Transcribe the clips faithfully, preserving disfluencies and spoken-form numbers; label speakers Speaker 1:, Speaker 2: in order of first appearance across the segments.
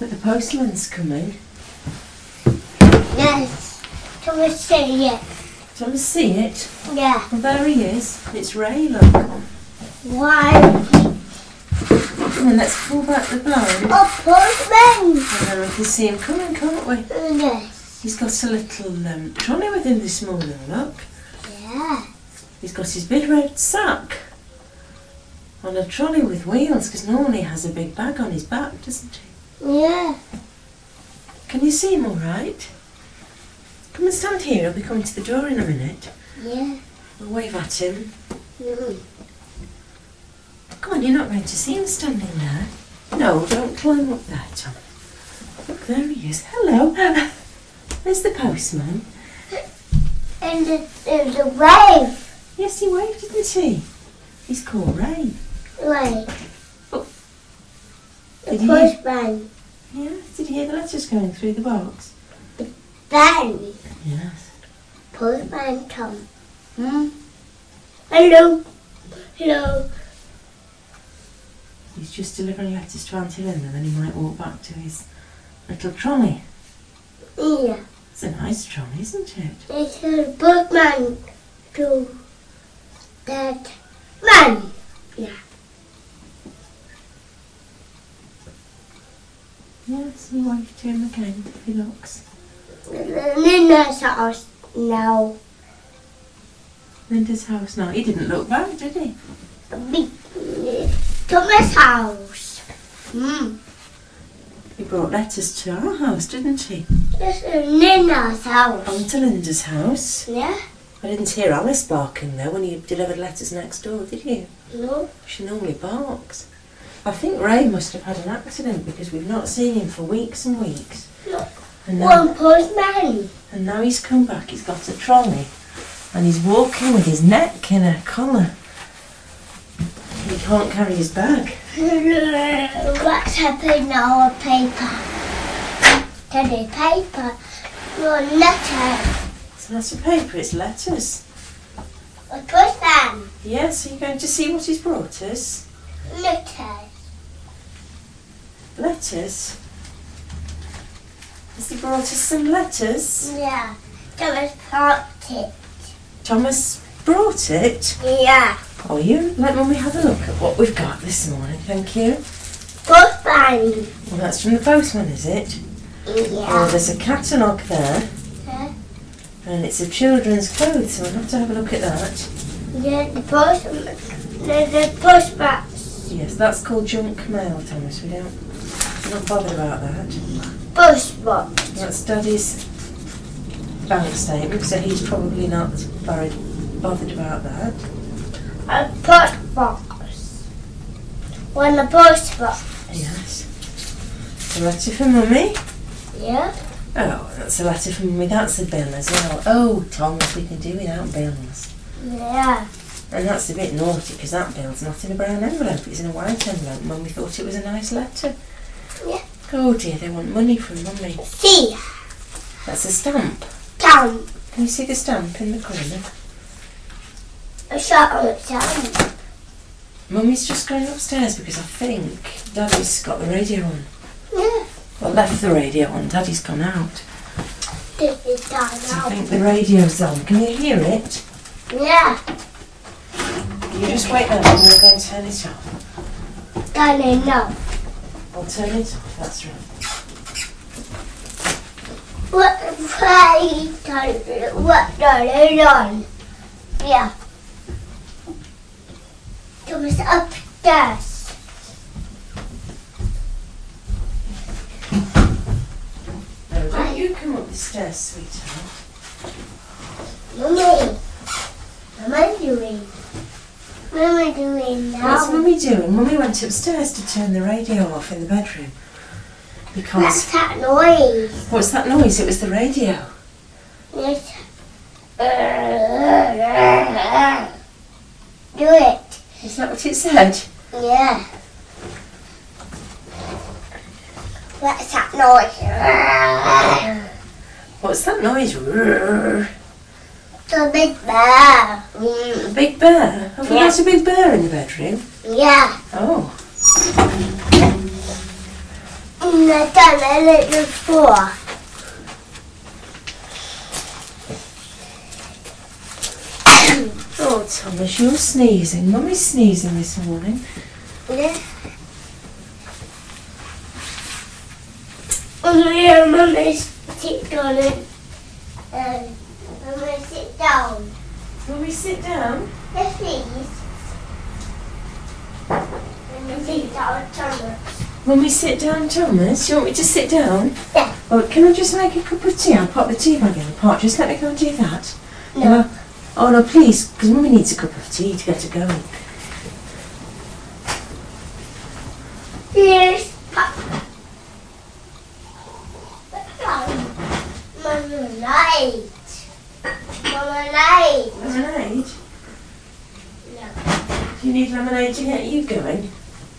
Speaker 1: But the postman's coming.
Speaker 2: Yes. Can we see it?
Speaker 1: Do you want to see it?
Speaker 2: Yeah.
Speaker 1: Well, there he is. It's Ray, look.
Speaker 2: Why?
Speaker 1: Come on, let's pull back the blind.
Speaker 2: Oh, postman!
Speaker 1: And then we can see him coming, can't we?
Speaker 2: Yes.
Speaker 1: He's got a little um, trolley with him this morning, look.
Speaker 2: Yeah.
Speaker 1: He's got his big red sack on a trolley with wheels, because normally he has a big bag on his back, doesn't he?
Speaker 2: Yeah.
Speaker 1: Can you see him all right? Come and stand here, he'll be coming to the door in a minute.
Speaker 2: Yeah.
Speaker 1: We'll wave at him.
Speaker 2: Mm.
Speaker 1: Come on, you're not going to see him standing there. No, don't climb up there, Tom. Look, there he is. Hello. There's the postman.
Speaker 2: And the, there's a wave.
Speaker 1: Yes, he waved, didn't he? He's called Ray.
Speaker 2: Wave.
Speaker 1: Oh.
Speaker 2: The
Speaker 1: Did you hear?
Speaker 2: postman.
Speaker 1: Yeah, did you hear the letters going through the box?
Speaker 2: Then.
Speaker 1: Yes.
Speaker 2: Postman come. Hmm? Hello. Hello.
Speaker 1: He's just delivering letters to Auntie Linda, then he might walk back to his little trolley.
Speaker 2: Yeah.
Speaker 1: It's a nice trolley, isn't it?
Speaker 2: It's a postman to that man. Yeah.
Speaker 1: Yes, he waved to him again if he looks.
Speaker 2: Nina's house now.
Speaker 1: Linda's house now. He didn't look back, did he?
Speaker 2: Big Thomas' house. Hmm.
Speaker 1: He brought letters to our house, didn't he?
Speaker 2: This is Nina's house.
Speaker 1: On to Linda's house.
Speaker 2: Yeah?
Speaker 1: I didn't hear Alice barking though when he delivered letters next door, did you?
Speaker 2: No.
Speaker 1: She normally barks. I think Ray must have had an accident because we've not seen him for weeks and weeks.
Speaker 2: No.
Speaker 1: And now,
Speaker 2: One postman.
Speaker 1: and now he's come back, he's got a trolley and he's walking with his neck in a collar. He can't carry his bag.
Speaker 2: What's happening now? A paper. Teddy paper. No letter.
Speaker 1: It's not a paper, it's letters.
Speaker 2: A postman.
Speaker 1: Yes, are you going to see what he's brought us?
Speaker 2: Letters.
Speaker 1: Letters? Has he brought us some letters?
Speaker 2: Yeah. Thomas brought it.
Speaker 1: Thomas brought it?
Speaker 2: Yeah.
Speaker 1: Oh, you let Mummy have a look at what we've got this morning, thank you.
Speaker 2: Postman.
Speaker 1: Well, that's from the postman, is it? Oh,
Speaker 2: Yeah.
Speaker 1: there's a catalogue there,
Speaker 2: Huh?
Speaker 1: and it's of children's clothes, so we'll have to have a look at that.
Speaker 2: Yeah, the postman. The, the postman.
Speaker 1: Yes, that's called junk mail, Thomas. We don't, we're not bothered about that.
Speaker 2: Postman.
Speaker 1: That's Daddy's bank statement, so he's probably not very bothered about that.
Speaker 2: A post box. One a post box.
Speaker 1: Yes. A letter for Mummy.
Speaker 2: Yeah.
Speaker 1: Oh, that's a letter from Mummy. That's a bill as well. Oh, Thomas, we can do without bills.
Speaker 2: Yeah.
Speaker 1: And that's a bit naughty because that bill's not in a brown envelope, it's in a white envelope. Mummy thought it was a nice letter.
Speaker 2: Yeah.
Speaker 1: Oh dear, they want money from Mummy.
Speaker 2: See.
Speaker 1: That's a stamp.
Speaker 2: Down.
Speaker 1: Can you see the stamp in the corner?
Speaker 2: A shot on the down.
Speaker 1: Mummy's just going upstairs because I think Daddy's got the radio on.
Speaker 2: Yeah.
Speaker 1: Well, left the radio on, Daddy's gone out.
Speaker 2: This is down
Speaker 1: So I
Speaker 2: now.
Speaker 1: think the radio's on. Can you hear it?
Speaker 2: Yeah.
Speaker 1: You just wait there and we'll go and turn it off.
Speaker 2: Down in now.
Speaker 1: I'll turn it off, that's right.
Speaker 2: What play? What down on? Yeah. Thomas upstairs.
Speaker 1: No, don't you come up the stairs, sweetheart.
Speaker 2: Mummy. What am I doing? What am I doing now?
Speaker 1: What's Mummy doing? Mummy went upstairs to turn the radio off in the bedroom.
Speaker 2: What's
Speaker 1: Because...
Speaker 2: that noise?
Speaker 1: What's that noise? It was the radio.
Speaker 2: Yes. Do it.
Speaker 1: Is that what it said?
Speaker 2: Yeah. What's that noise?
Speaker 1: What's that noise? Roar.
Speaker 2: The big bear.
Speaker 1: A big bear? Have we
Speaker 2: Yeah.
Speaker 1: got a big bear in the bedroom?
Speaker 2: Yeah.
Speaker 1: Oh.
Speaker 2: And I've done it before.
Speaker 1: Oh, Thomas, you're sneezing. Mummy's sneezing this morning.
Speaker 2: Yeah. Oh, yeah, Mummy, sit on it. Um, Mummy, sit down.
Speaker 1: Mummy, sit down.
Speaker 2: Yes, please. Mummy, sit down, Thomas.
Speaker 1: Mummy, sit down, Thomas. You want me to sit down?
Speaker 2: Yeah.
Speaker 1: Oh, can I just make a cup of tea? I'll pop the tea bag in the pot. Just let me go and do that.
Speaker 2: No.
Speaker 1: Can I- Oh, no, please, because Mummy needs a cup of tea to get her going.
Speaker 2: Here's Papa. Mama light. Mama light.
Speaker 1: Lemonade?
Speaker 2: No.
Speaker 1: Do you need lemonade to get you going?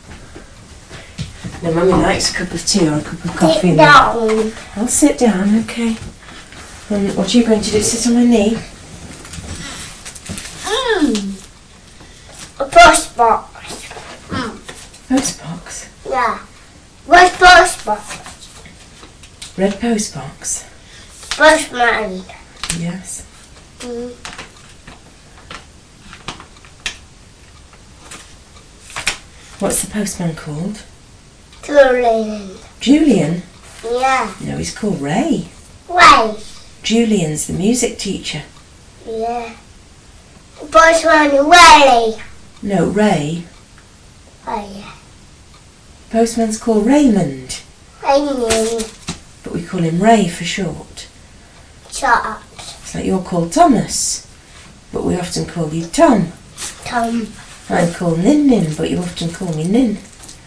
Speaker 1: No, Mummy likes a cup of tea or a cup of coffee.
Speaker 2: Sit
Speaker 1: in
Speaker 2: down.
Speaker 1: there. I'll sit down, okay. And what are you going to do? Sit on my knee?
Speaker 2: Mm. A post box. Mm.
Speaker 1: Post box.
Speaker 2: Yeah. What post box?
Speaker 1: Red post box.
Speaker 2: Postman.
Speaker 1: Yes.
Speaker 2: Mm.
Speaker 1: What's the postman called?
Speaker 2: Julian.
Speaker 1: Julian?
Speaker 2: Yeah.
Speaker 1: No, he's called Ray.
Speaker 2: Why?
Speaker 1: Julian's the music teacher.
Speaker 2: Yeah. Postman Willie.
Speaker 1: No, Ray.
Speaker 2: Oh yeah.
Speaker 1: Postman's called Raymond,
Speaker 2: I knew.
Speaker 1: but we call him Ray for short.
Speaker 2: Shut up.
Speaker 1: It's like you're called Thomas, but we often call you Tom.
Speaker 2: Tom.
Speaker 1: I'm called Nin Nin, but you often call me Nin.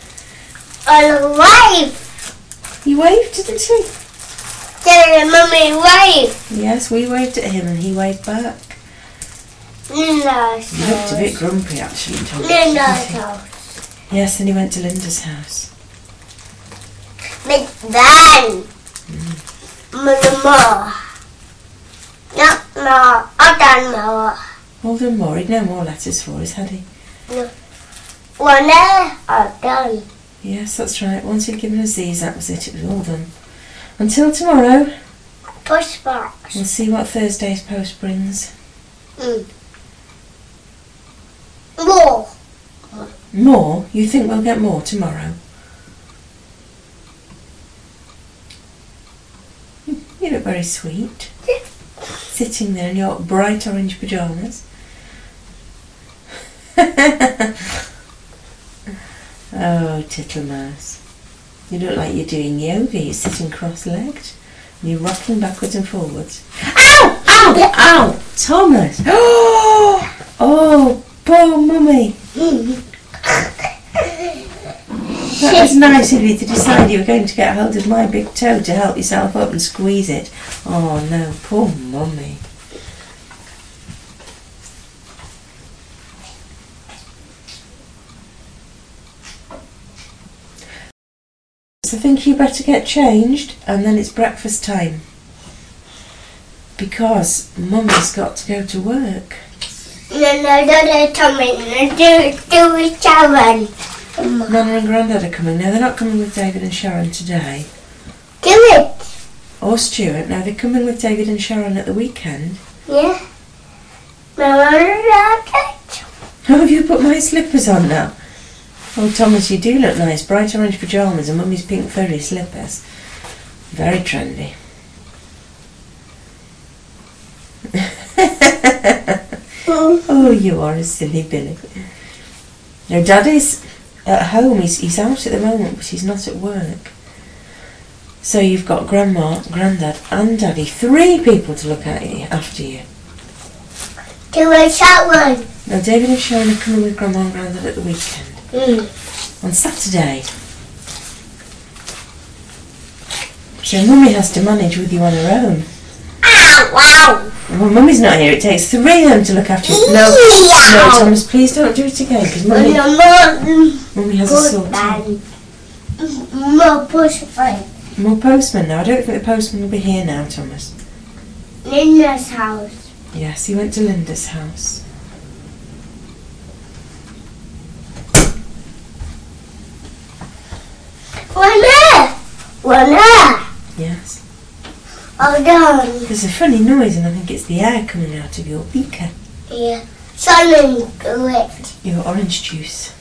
Speaker 2: Alive.
Speaker 1: He waved, didn't he?
Speaker 2: Daddy, Mummy, wave.
Speaker 1: Yes, we waved at him and he waved back.
Speaker 2: Linda's
Speaker 1: He looked a bit
Speaker 2: house.
Speaker 1: grumpy actually, Thomas.
Speaker 2: Linda's
Speaker 1: didn't he?
Speaker 2: house.
Speaker 1: Yes, and he went to Linda's house.
Speaker 2: Big Van. Mama. No, no, I don't know.
Speaker 1: Hold on more, he'd no more letters for us, had he?
Speaker 2: One there, I'm done.
Speaker 1: Yes, that's right. Once he'd given us these, that was it. It was all done. Until tomorrow,
Speaker 2: Push box.
Speaker 1: we'll see what Thursday's post brings.
Speaker 2: Mm. More.
Speaker 1: More? You think we'll get more tomorrow? You look very sweet. Sitting there in your bright orange pyjamas. Oh, Tittlemouse. You look like you're doing yoga. You're sitting cross-legged. And you're rocking backwards and forwards. Ow! Ow! Ow! Thomas! Oh, poor Mummy. That was nice of you to decide you were going to get hold of my big toe to help yourself up and squeeze it. Oh no, poor Mummy. So I think you better get changed and then it's breakfast time. Because Mummy's got to go to work.
Speaker 2: No, no, no, no, Tommy. No, do, do it, Sharon.
Speaker 1: Nana and Grandad are coming. No, they're not coming with David and Sharon today.
Speaker 2: Do it.
Speaker 1: Or Stuart. No, they're coming with David and Sharon at the weekend.
Speaker 2: Yeah. Mama, it.
Speaker 1: Oh, have you put my slippers on now? Oh, Thomas, you do look nice. Bright orange pyjamas and Mummy's pink furry slippers. Very trendy. Oh, you are a silly Billy. Now, Daddy's at home. He's, he's out at the moment, but he's not at work. So you've got Grandma, Grandad and Daddy. Three people to look at you, after you.
Speaker 2: Do it, Sharon.
Speaker 1: Now, David and Sharon are coming with Grandma and Grandad at the weekend.
Speaker 2: Mm.
Speaker 1: On Saturday. So Mummy has to manage with you on her own.
Speaker 2: Ow, wow.
Speaker 1: Well, Mummy's not here. It takes three of them to look after you. No, no, Thomas, please don't do it again, because Mummy, Mummy has a sore tongue.
Speaker 2: More push button.
Speaker 1: More postman now. I don't think the postman will be here now, Thomas.
Speaker 2: Linda's house.
Speaker 1: Yes, he went to Linda's house.
Speaker 2: One there. one there.
Speaker 1: Yes.
Speaker 2: Hold on.
Speaker 1: There's a funny noise and I think it's the air coming out of your beaker.
Speaker 2: Yeah. Something to it.
Speaker 1: Your orange juice.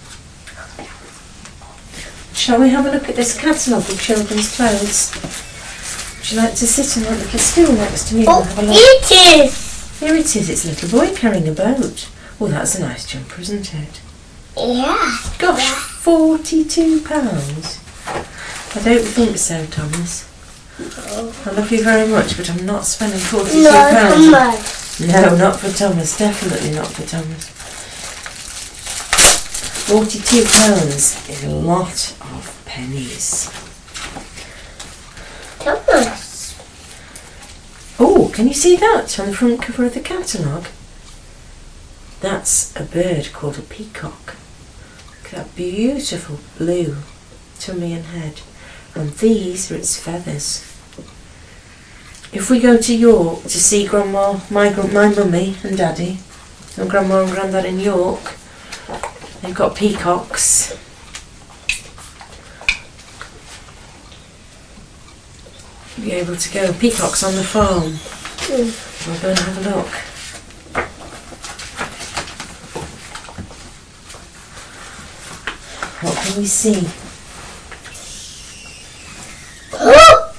Speaker 1: Shall we have a look at this catalogue of children's clothes? Would you like to sit on that little stool next to me and
Speaker 2: Oh,
Speaker 1: have a look?
Speaker 2: it is.
Speaker 1: Here it is, it's a little boy carrying a boat. Well, that's a nice jumper, isn't it?
Speaker 2: Yeah.
Speaker 1: Gosh, forty-two pounds. I don't think so, Thomas.
Speaker 2: No.
Speaker 1: I love you very much, but I'm not spending forty-two
Speaker 2: No,
Speaker 1: pounds.
Speaker 2: Thomas.
Speaker 1: No, not for Thomas. Definitely not for Thomas. Forty-two pounds is a lot of pennies.
Speaker 2: Thomas.
Speaker 1: Oh, can you see that on the front cover of the catalogue? That's a bird called a peacock. Look at that beautiful blue tummy and head. And these are its feathers. If we go to York to see Grandma, my, my mummy and Daddy, and Grandma and Grandad in York, they've got peacocks. You'll be able to go peacocks on the farm.
Speaker 2: Mm.
Speaker 1: We'll go and have a look. What can we see?
Speaker 2: Oh!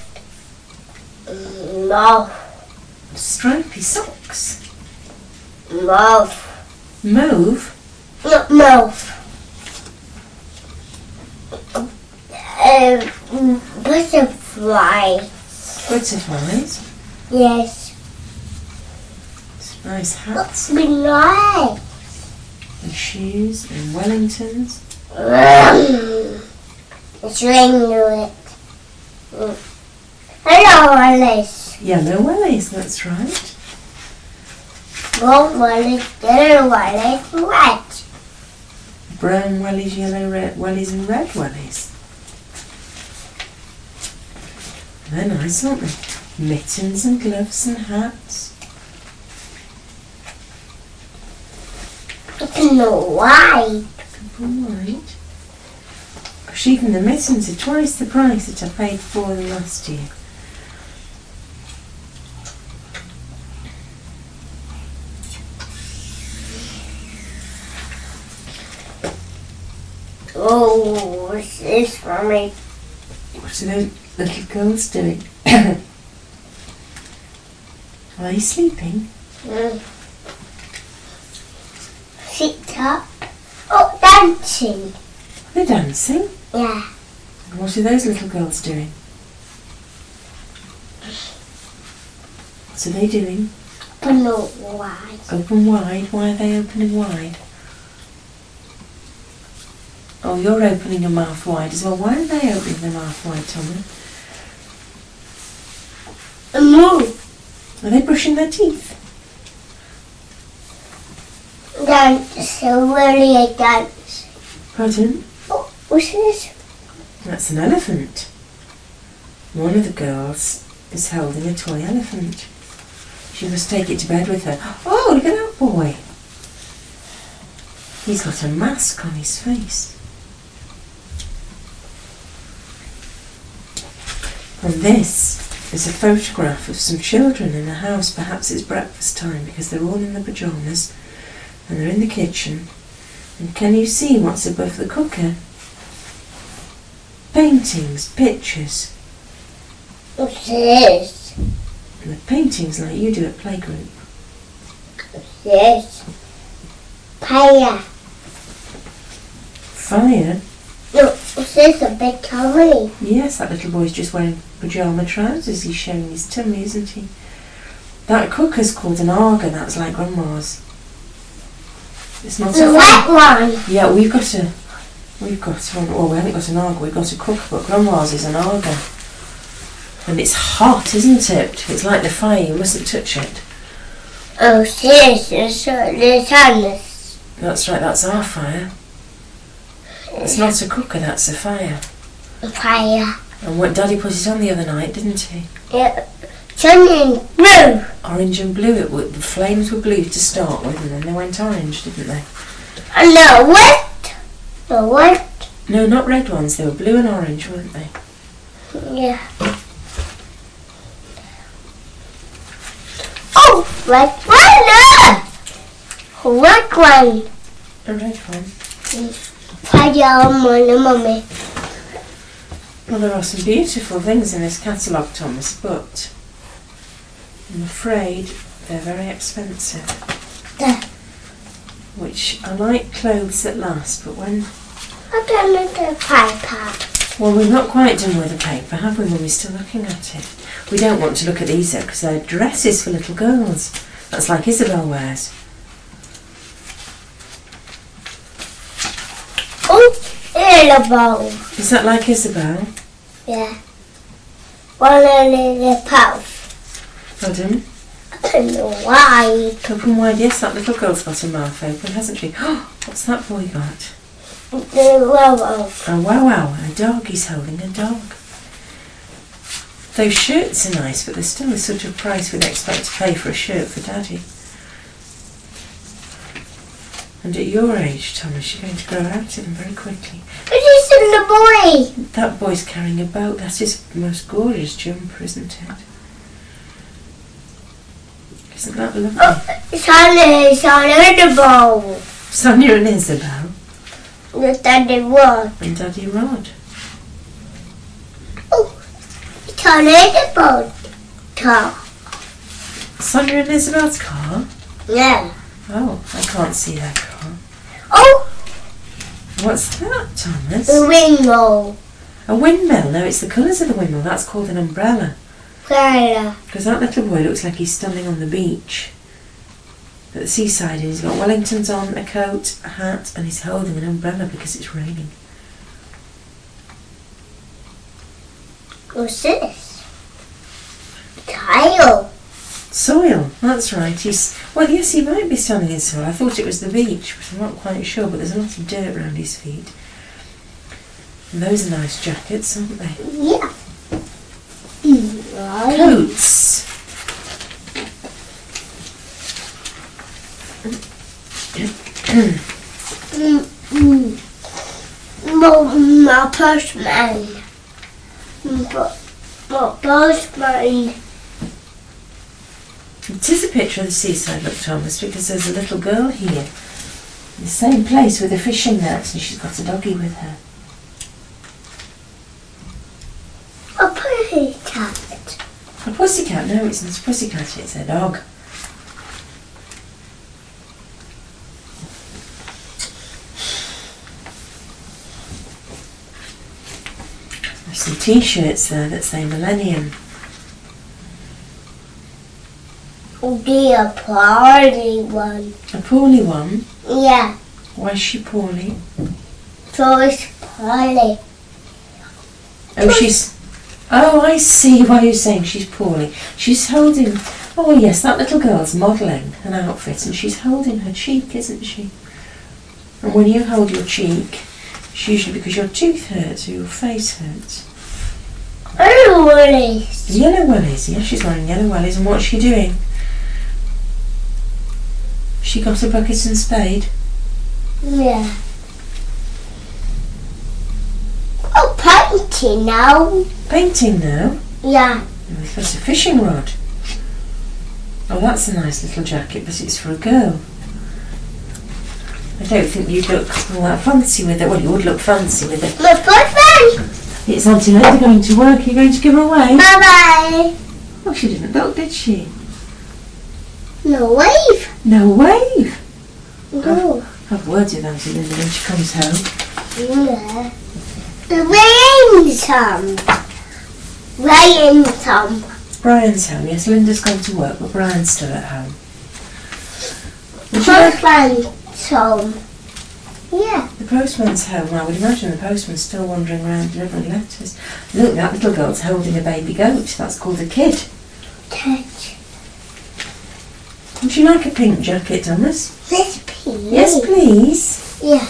Speaker 2: Mouth.
Speaker 1: Stripy socks.
Speaker 2: Mouth.
Speaker 1: Mauve.
Speaker 2: Not mouth. Um, butterfly.
Speaker 1: Butterflies.
Speaker 2: Yes.
Speaker 1: Some nice hats
Speaker 2: Be nice.
Speaker 1: and shoes and Wellingtons.
Speaker 2: It's raining to it. Hello, Alice.
Speaker 1: Yellow wellies, that's right.
Speaker 2: Gold Alice, yellow Alice, red.
Speaker 1: Brown wellies, yellow red wellies and red wellies. They're nice, aren't they? Mittens and gloves and hats.
Speaker 2: It's no white.
Speaker 1: All right. Gosh, even the mittens are twice the price that I paid for them last year.
Speaker 2: Oh, what's this for me?
Speaker 1: What are those little girls doing? Are they sleeping?
Speaker 2: Mm. Sit up. Oh, dancing.
Speaker 1: Are they dancing?
Speaker 2: Yeah.
Speaker 1: And what are those little girls doing? What are they doing?
Speaker 2: But no white.
Speaker 1: Open wide. Why are they opening wide? Oh, you're opening your mouth wide as well. Why are they opening their mouth wide, Tommy?
Speaker 2: Move.
Speaker 1: Are they brushing their teeth?
Speaker 2: Dance. So really a dance.
Speaker 1: Pardon?
Speaker 2: Oh, what's this?
Speaker 1: That's an elephant. One of the girls is holding a toy elephant. She must take it to bed with her. Oh, look at that boy. He's got a mask on his face. And this is a photograph of some children in a house. Perhaps it's breakfast time because they're all in their pyjamas and they're in the kitchen. And can you see what's above the cooker? Paintings, pictures.
Speaker 2: What's this?
Speaker 1: And the paintings like you do at playgroup.
Speaker 2: What's this? Fire.
Speaker 1: Fire?
Speaker 2: No, what's this? A big tummy.
Speaker 1: Yes, that little boy's just wearing pyjama trousers. He's showing his tummy, isn't he? That cooker's called an Arga. That's like Grandma's. It's not
Speaker 2: The
Speaker 1: a
Speaker 2: white one.
Speaker 1: Yeah, we've got a, we've got one. Well, we haven't got an Arga. We've got a cooker, but Grandma's is an Arga. And it's hot, isn't it? It's like the fire. You mustn't touch it.
Speaker 2: Oh, this is the sadness.
Speaker 1: That's right. That's our fire. It's not a cooker. That's a fire.
Speaker 2: Fire.
Speaker 1: And what Daddy put it on the other night, didn't he?
Speaker 2: Yeah. Turning blue.
Speaker 1: Orange and blue. It would, the flames were blue to start with, and then they went orange, didn't they?
Speaker 2: And the white. The white.
Speaker 1: No, not red ones. They were blue and orange, weren't they?
Speaker 2: Yeah. Oh, red one! Red one.
Speaker 1: A red one.
Speaker 2: Pajama, mummy.
Speaker 1: Well, there are some beautiful things in this catalogue, Thomas, but I'm afraid they're very expensive.
Speaker 2: There.
Speaker 1: Which I like clothes that last, but when...
Speaker 2: I've done the paper.
Speaker 1: Well, we're not quite done with the paper, have we, when we're still looking at it? We don't want to look at these though, because they're dresses for little girls. That's like Isabel wears.
Speaker 2: Oh, Isabel.
Speaker 1: Is that like Isabel?
Speaker 2: Yeah. One in the pouch.
Speaker 1: Pardon?
Speaker 2: And wide.
Speaker 1: Open wide, yes, that little girl's got her mouth open, hasn't she? Oh, what's that boy got?
Speaker 2: The werewolf.
Speaker 1: Oh, wow, wow, a dog. He's holding a dog. Those shirts are nice, but they're still the sort of price we'd expect to pay for a shirt for Daddy. And at your age, Thomas, you're going to grow out of them very quickly.
Speaker 2: But it's in the boy.
Speaker 1: That boy's carrying a boat. That's his most gorgeous jumper, isn't it? Isn't that lovely?
Speaker 2: Oh, it's on the, it's on the bowl.
Speaker 1: Sonia and Isabel.
Speaker 2: The Daddy Rod.
Speaker 1: And Daddy Rod.
Speaker 2: Oh, it's on the boat. Car.
Speaker 1: Sonia and Isabel's car?
Speaker 2: Yeah.
Speaker 1: Oh, I can't see their car.
Speaker 2: Oh,
Speaker 1: What's that, Thomas?
Speaker 2: the windmill.
Speaker 1: A windmill? No, it's the colours of the windmill. That's called an umbrella.
Speaker 2: Umbrella.
Speaker 1: Because that little boy looks like he's standing on the beach at the seaside, and he's got Wellingtons on, a coat, a hat, and he's holding an umbrella because it's raining.
Speaker 2: What's this? Tile.
Speaker 1: Soil, that's right. He's well, yes, he might be standing in soil. I thought it was the beach, but I'm not quite sure. But there's a lot of dirt around his feet. And those are nice jackets, aren't they?
Speaker 2: Yeah. Right.
Speaker 1: Coats.
Speaker 2: Mm, mm. My, my postman. But my postman.
Speaker 1: It is a picture of the seaside, look, Thomas, because there's a little girl here. In the same place with a fishing net, and she's got a doggy with her.
Speaker 2: A pussycat.
Speaker 1: A pussycat? No, it's not a pussycat, it's a dog. There's some t-shirts there that say Millennium.
Speaker 2: Oh dear, poorly one.
Speaker 1: A poorly one?
Speaker 2: Yeah.
Speaker 1: Why is she poorly?
Speaker 2: So it's poorly.
Speaker 1: Oh, she's... Oh, I see why you're saying she's poorly. She's holding... Oh, yes, that little girl's modelling an outfit, and she's holding her cheek, isn't she? And when you hold your cheek, it's usually because your tooth hurts or your face hurts.
Speaker 2: Oh, wellies.
Speaker 1: Yellow wellies, yes, she's wearing yellow wellies. And what's she doing? She got a bucket and spade.
Speaker 2: Yeah. Oh, painting now.
Speaker 1: Painting now.
Speaker 2: Yeah.
Speaker 1: We've got a fishing rod. Oh, that's a nice little jacket, but it's for a girl. I don't think you'd look all that fancy with it. Well, you would look fancy with it.
Speaker 2: My boyfriend.
Speaker 1: It's Auntie Linda going to work. Are you going to give her away?
Speaker 2: Bye bye.
Speaker 1: Oh, she didn't look, did she?
Speaker 2: No wave.
Speaker 1: No wave.
Speaker 2: No.
Speaker 1: Have words with Auntie Linda when she comes home.
Speaker 2: Yeah. The rain's home. Rain's home.
Speaker 1: Brian's home. Yes, Linda's gone to work, but Brian's still at home. Would you like-
Speaker 2: Postman's home. Yeah.
Speaker 1: The postman's home. I would imagine the postman's still wandering around delivering letters. Look, that little girl's holding a baby goat. That's called a kid.
Speaker 2: Touch.
Speaker 1: Would you like a pink jacket, Thomas?
Speaker 2: This pink.
Speaker 1: Yes, please.
Speaker 2: Yeah.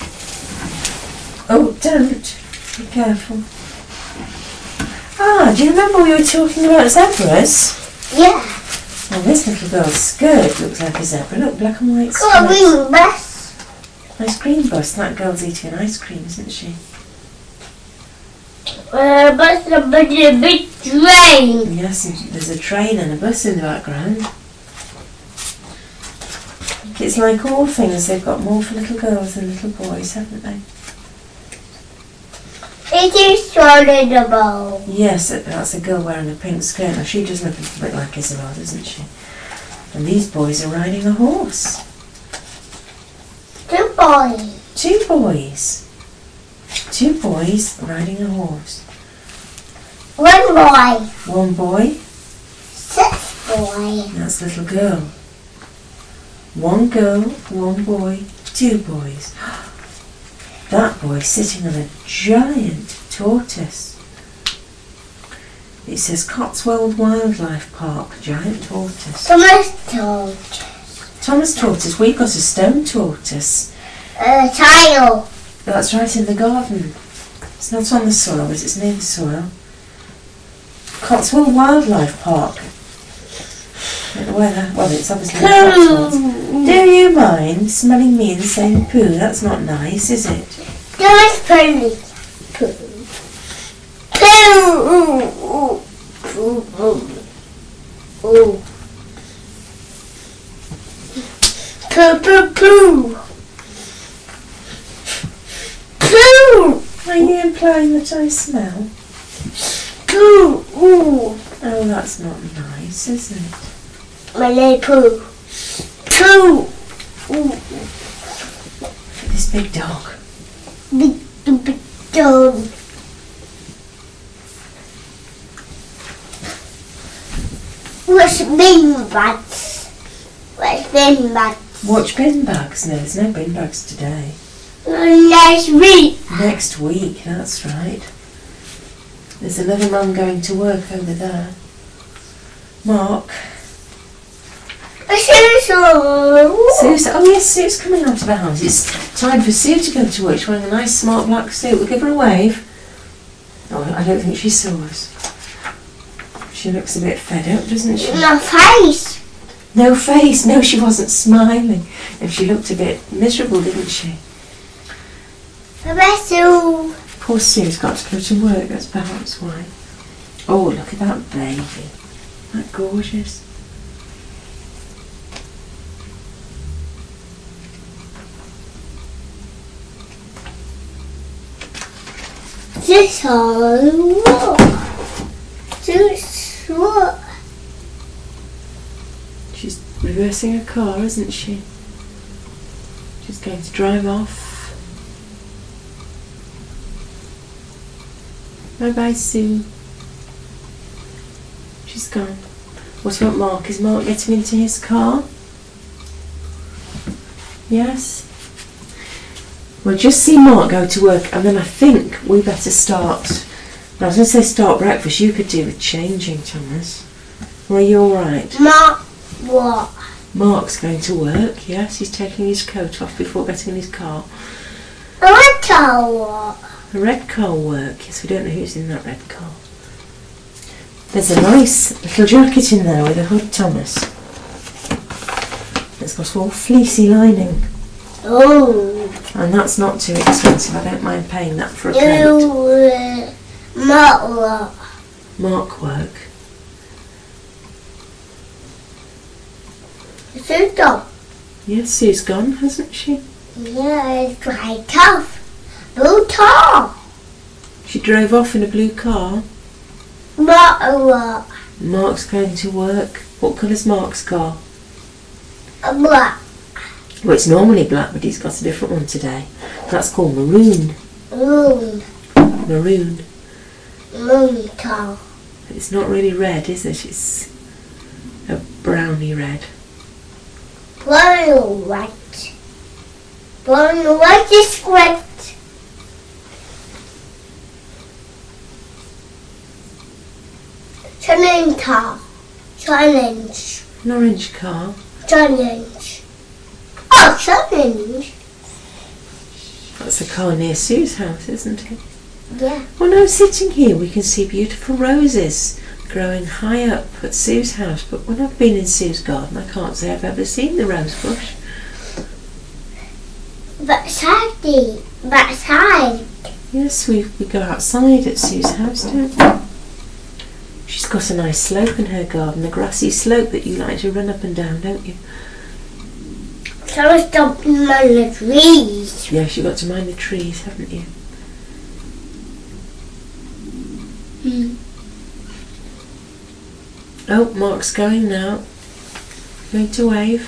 Speaker 1: Oh, don't. Be careful. Ah, do you remember we were talking about zebras?
Speaker 2: Yeah.
Speaker 1: Well, this little girl's skirt looks like a zebra. Look, black and white
Speaker 2: Got a
Speaker 1: stripes.
Speaker 2: ring bus.
Speaker 1: Ice cream bus. That girl's eating an ice cream, isn't she?
Speaker 2: Uh, but somebody a big train.
Speaker 1: Yes, and there's a train and a bus in the background. It's like all things, they've got more for little girls than little boys, haven't they?
Speaker 2: It is swallowed a bowl.
Speaker 1: Yes, that's a girl wearing a pink skirt. Now she does look a little bit like Isabel, doesn't she? And these boys are riding a horse.
Speaker 2: Two boys.
Speaker 1: Two boys. Two boys riding a horse.
Speaker 2: One boy.
Speaker 1: One boy.
Speaker 2: Six boy.
Speaker 1: That's a little girl. One girl, one boy, two boys. That boy's sitting on a giant tortoise. It says Cotswold Wildlife Park, giant tortoise.
Speaker 2: Thomas tortoise.
Speaker 1: Thomas tortoise, we've got a stone tortoise.
Speaker 2: A tile.
Speaker 1: That's right in the garden. It's not on the soil, but it's near the soil. Cotswold Wildlife Park. I don't know where that, well, it's obviously in the Cotswolds. Do you mind smelling me and saying poo? That's not nice, is it?
Speaker 2: Thomas Purley. Poo. Poo. Poo. Poo. Poo. Poo. Poo. Poo. Poo.
Speaker 1: Are you implying that I smell?
Speaker 2: Poo. Ooh.
Speaker 1: Oh, that's not nice, is it?
Speaker 2: My name Pooh. Pooh. Ooh.
Speaker 1: Look at this big dog.
Speaker 2: Big, big, big dog. What's bin bags? What's bin bags?
Speaker 1: Watch bin bags. No, there's no bin bags today.
Speaker 2: Next week.
Speaker 1: Next week, that's right. There's another man going to work over there. Mark.
Speaker 2: Sue's.
Speaker 1: Sue's, oh yes, Sue's coming out of the house. It's time for Sue to go to work. She's wearing a nice smart black suit. We'll give her a wave. Oh, I don't think she saw us. She looks a bit fed up, doesn't she?
Speaker 2: No face.
Speaker 1: No face. No, she wasn't smiling. And she looked a bit miserable, didn't she?
Speaker 2: Bye, Sue.
Speaker 1: Poor Sue's got to go to work. That's perhaps why. Oh, look at that baby. Isn't that gorgeous?
Speaker 2: This all walk. This walk.
Speaker 1: She's reversing her car, isn't she? She's going to drive off. Bye bye, Sue. She's gone. What about Mark? Is Mark getting into his car? Yes? We'll just see Mark go to work and then I think we better start. I was going to say start breakfast. You could do with changing, Thomas. Are you alright?
Speaker 2: Mark what?
Speaker 1: Mark's going to work, yes. He's taking his coat off before getting in his car.
Speaker 2: I tell what?
Speaker 1: A red car work. Yes, we don't know who's in that red car. There's a nice little jacket in there with a hood, Thomas. It's got all fleecy lining.
Speaker 2: Oh.
Speaker 1: And that's not too expensive. I don't mind paying that for a
Speaker 2: You
Speaker 1: coat.
Speaker 2: uh, Mark what?
Speaker 1: Mark work.
Speaker 2: Sue's gone.
Speaker 1: Yes, Sue's gone, hasn't she?
Speaker 2: Yeah, it's quite tough. Blue car.
Speaker 1: She drove off in a blue car.
Speaker 2: Mark what?
Speaker 1: Mark's going to work. What colour's Mark's car?
Speaker 2: A black.
Speaker 1: Well, it's normally black, but he's got a different one today. That's called maroon.
Speaker 2: Moon.
Speaker 1: Maroon.
Speaker 2: Moon car.
Speaker 1: It's not really red, is it? It's a browny red.
Speaker 2: Brown and white. Brown and white is red. Challenge car. Challenge.
Speaker 1: An orange car.
Speaker 2: Challenge. Oh, challenge.
Speaker 1: That's a car near Sue's house, isn't it?
Speaker 2: Yeah.
Speaker 1: Well, now sitting here we can see beautiful roses growing high up at Sue's house, but when I've been in Sue's garden I can't say I've ever seen the rose bush.
Speaker 2: But side, but side.
Speaker 1: Yes, we, we go outside at Sue's house, don't we? She's got a nice slope in her garden, a grassy slope that you like to run up and down, don't you?
Speaker 2: So I stopped in the trees.
Speaker 1: Yes, you've got to mind the trees, haven't you?
Speaker 2: Hmm.
Speaker 1: Oh, Mark's going now. Going to wave.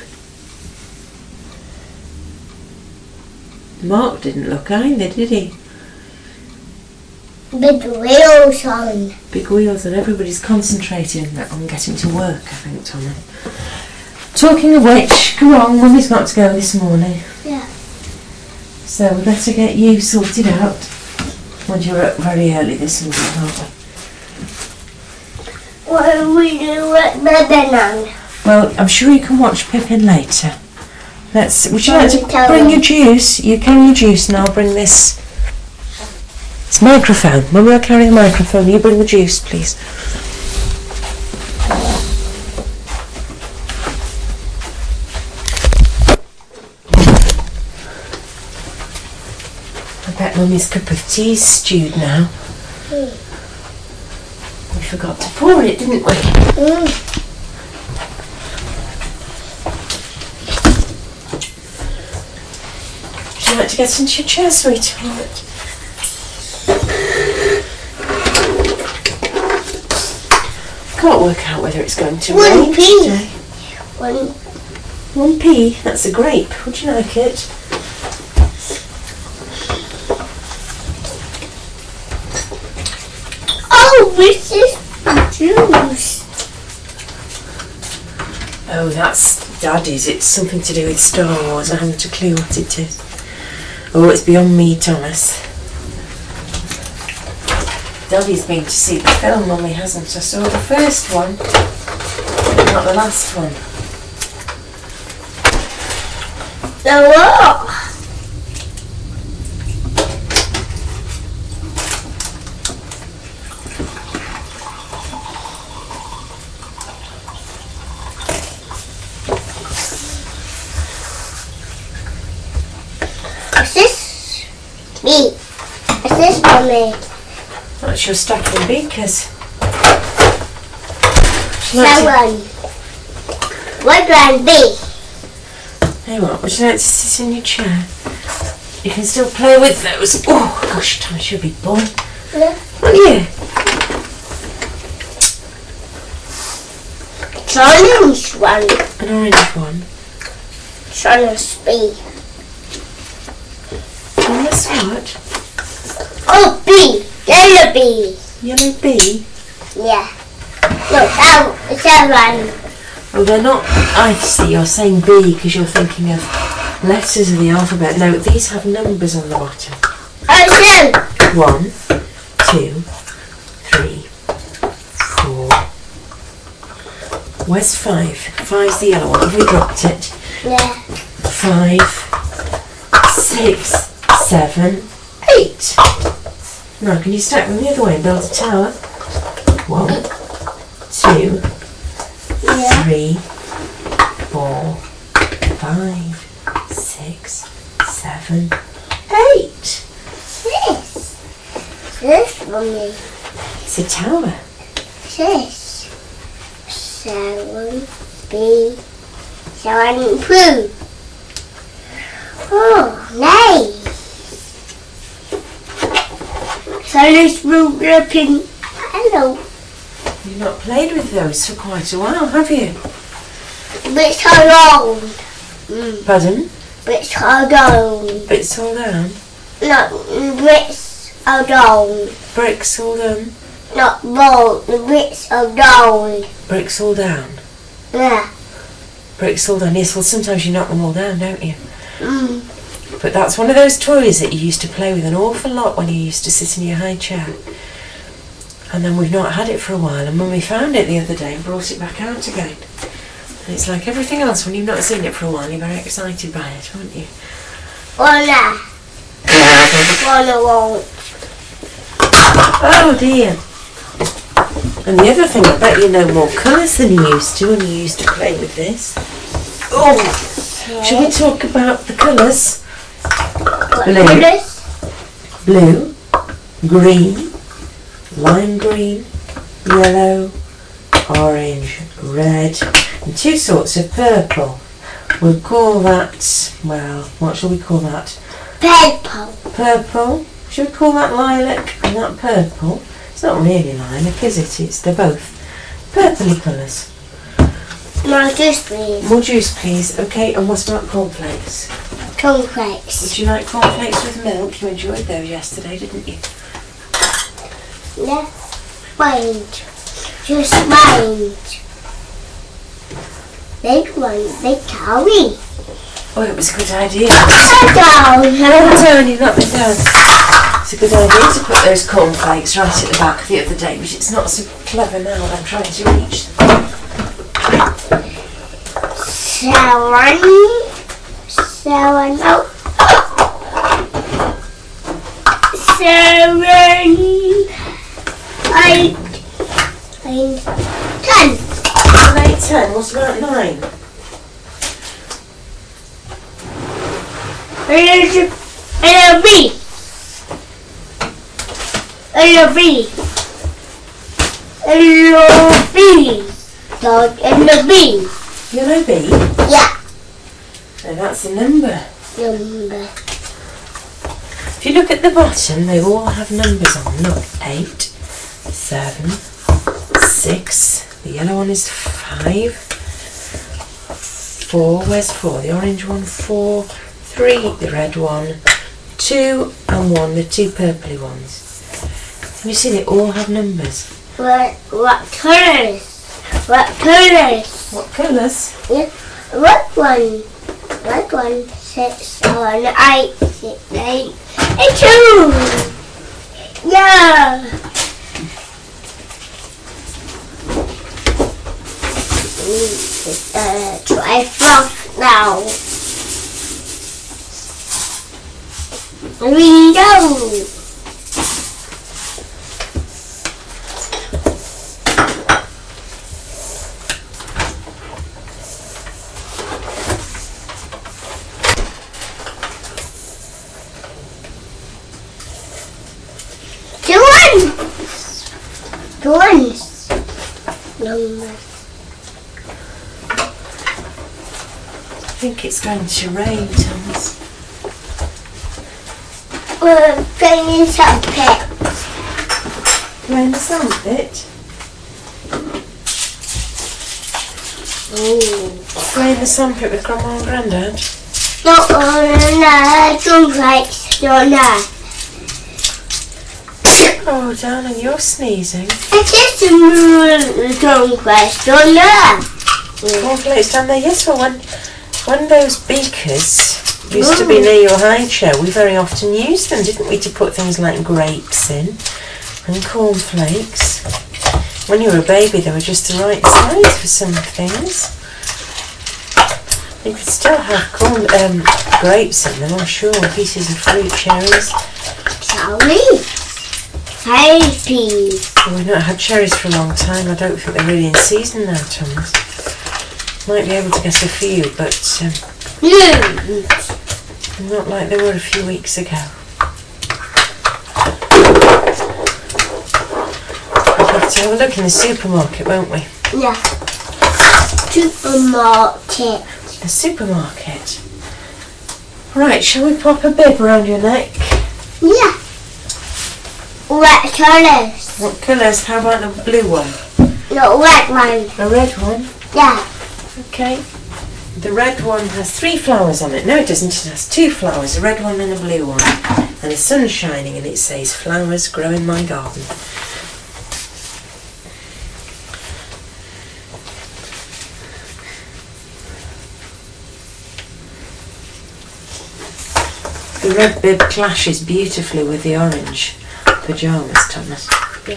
Speaker 1: Mark didn't look either, did he?
Speaker 2: Big wheels on.
Speaker 1: Big wheels, and everybody's concentrating on getting to work, I think, Tommy. Talking of which, come on, Mummy's got to go this morning.
Speaker 2: Yeah.
Speaker 1: So we better get you sorted out. When you're up very early this morning, aren't we?
Speaker 2: What are we doing at the banana?
Speaker 1: Well, I'm sure you can watch Pippin later. Let's. Would you like to
Speaker 2: Tell
Speaker 1: bring
Speaker 2: me.
Speaker 1: your juice? You carry your juice, and I'll bring this. It's microphone. Mummy will carry the microphone. You bring the juice, please. I bet Mummy's cup of tea's stewed now.
Speaker 2: Mm.
Speaker 1: We forgot to pour it, didn't we?
Speaker 2: Mm.
Speaker 1: Would you like to get into your chair, sweetheart? Can't work out whether it's going to
Speaker 2: One
Speaker 1: rain
Speaker 2: pea.
Speaker 1: today.
Speaker 2: One.
Speaker 1: One pea? That's a grape. Would you like it?
Speaker 2: Oh, this is juice.
Speaker 1: Oh, that's Daddy's. It's something to do with Star Wars. I haven't a clue what it is. Oh, it's beyond me, Thomas. Daddy's been to see the film, Mummy hasn't. I saw the first one, but not the last one.
Speaker 2: The what? Is this me? Is this for me?
Speaker 1: That's your stacking beakers. Would you like to-
Speaker 2: Seven. What do I be?
Speaker 1: Hey, what? Would you like to sit in your chair? You can still play with those. Oh, gosh, Thomas, you're a big boy.
Speaker 2: Yeah.
Speaker 1: Look here.
Speaker 2: It's orange one.
Speaker 1: An orange one.
Speaker 2: It's orange bee.
Speaker 1: And this what?
Speaker 2: Oh, bee. Yellow bee.
Speaker 1: Yellow bee?
Speaker 2: Yeah. No, that it's that one.
Speaker 1: Oh, they're not. I see, you're saying B because you're thinking of letters of the alphabet. No, these have numbers on the bottom.
Speaker 2: Oh, no.
Speaker 1: One, two, three, four. Where's five? Five's the yellow one. Have we dropped it?
Speaker 2: Yeah.
Speaker 1: Five, six, seven, eight. Now, can you stack them the other way and build a tower? One, two,
Speaker 2: Yeah.
Speaker 1: three, four, five, six, seven, eight.
Speaker 2: This. This for me.
Speaker 1: It's a tower.
Speaker 2: This. Seven. B. Seven. Two. Oh, nice. So let's move the pin. Hello.
Speaker 1: You've not played with those for quite a while, have you?
Speaker 2: Bits hold on. Mm.
Speaker 1: Pardon?
Speaker 2: Bits hold on.
Speaker 1: Bits all down.
Speaker 2: No, bits hold on.
Speaker 1: Bricks all done.
Speaker 2: Not ball. The bits hold on.
Speaker 1: Bricks all down.
Speaker 2: Yeah.
Speaker 1: Bricks all down. Yes, well, sometimes you knock them all down, don't you?
Speaker 2: Mm.
Speaker 1: But that's one of those toys that you used to play with an awful lot when you used to sit in your high chair. And then we've not had it for a while, and when we found it the other day and brought it back out again. And it's like everything else, when you've not seen it for a while, you're very excited by it, aren't you?
Speaker 2: One there. One won't.
Speaker 1: Oh dear. And the other thing, I bet you know more colours than you used to when you used to play with this. Oh! Shall we talk about the colours?
Speaker 2: What
Speaker 1: Blue.
Speaker 2: colours?
Speaker 1: Blue, green, lime green, yellow, orange, red, and two sorts of purple. We'll call that, well, what shall we call that?
Speaker 2: Purple.
Speaker 1: Purple. Should we call that lilac and that purple? It's not really lilac, is it? It's, they're both purpley colours.
Speaker 2: More juice, please.
Speaker 1: More juice, please. Okay, and what about cornflakes?
Speaker 2: Cornflakes.
Speaker 1: Would you like cornflakes with milk? You enjoyed those yesterday, didn't you?
Speaker 2: Yes. Mind. Just mind. Big one, big curry.
Speaker 1: Oh, it was a good idea.
Speaker 2: Sit down.
Speaker 1: I'm telling you, not me down. It's a good idea to put those cornflakes right at the back the other day, but it's not so clever now. I'm trying to reach them.
Speaker 2: Seven. Seven. Oh. Seven. Eight. Nine. Ten.
Speaker 1: Seven, eight, ten. What about nine?
Speaker 2: L B. L B. L B. Dog L B.
Speaker 1: Yellow B?
Speaker 2: Yeah.
Speaker 1: So that's a number.
Speaker 2: Number.
Speaker 1: If you look at the bottom, they all have numbers on. Look, eight, seven, six. The yellow one is five. Four. Where's four? The orange one, four. Three. The red one. Two and one. The two purpley ones. Can you see they all have numbers?
Speaker 2: What what colours? What colours?
Speaker 1: What colours?
Speaker 2: Yeah. What one? What one? Six, seven, eight, six, eight, and two. Yeah. Uh, try frog now. Window. Ones. Numbers.
Speaker 1: I think it's going to rain, Thomas.
Speaker 2: We're playing in sandpit.
Speaker 1: We're in the sandpit?
Speaker 2: Oh.
Speaker 1: We're in the sandpit with Grandma and Grandad?
Speaker 2: No, no, no, cornflakes, no, no.
Speaker 1: Oh, darling, you're sneezing.
Speaker 2: It's just a cornflakes, no, no.
Speaker 1: Cornflakes down there, yes, well, when, when those beakers used to be near your high chair, we very often used them, didn't we, to put things like grapes in and cornflakes. When you were a baby, they were just the right size for some things. You could still have corn, um, grapes in them, I'm sure, pieces of fruit, cherries.
Speaker 2: Cherries. Happy.
Speaker 1: Well, we've not had cherries for a long time. I don't think they're really in season now, Thomas. Might be able to get a few, but um,
Speaker 2: mm.
Speaker 1: not like they were a few weeks ago. We'll have to have a look in the supermarket, won't we?
Speaker 2: Yeah. Supermarket.
Speaker 1: The supermarket. Right, shall we pop a bib around your neck?
Speaker 2: Yeah. Red colours.
Speaker 1: What colours? How about the blue one?
Speaker 2: No, red one.
Speaker 1: A red one?
Speaker 2: Yeah.
Speaker 1: Okay. The red one has three flowers on it. No, it doesn't. It has two flowers, a red one and a blue one. And the sun's shining and it says, flowers grow in my garden. The red bib clashes beautifully with the orange pyjamas, Thomas.
Speaker 2: Yeah.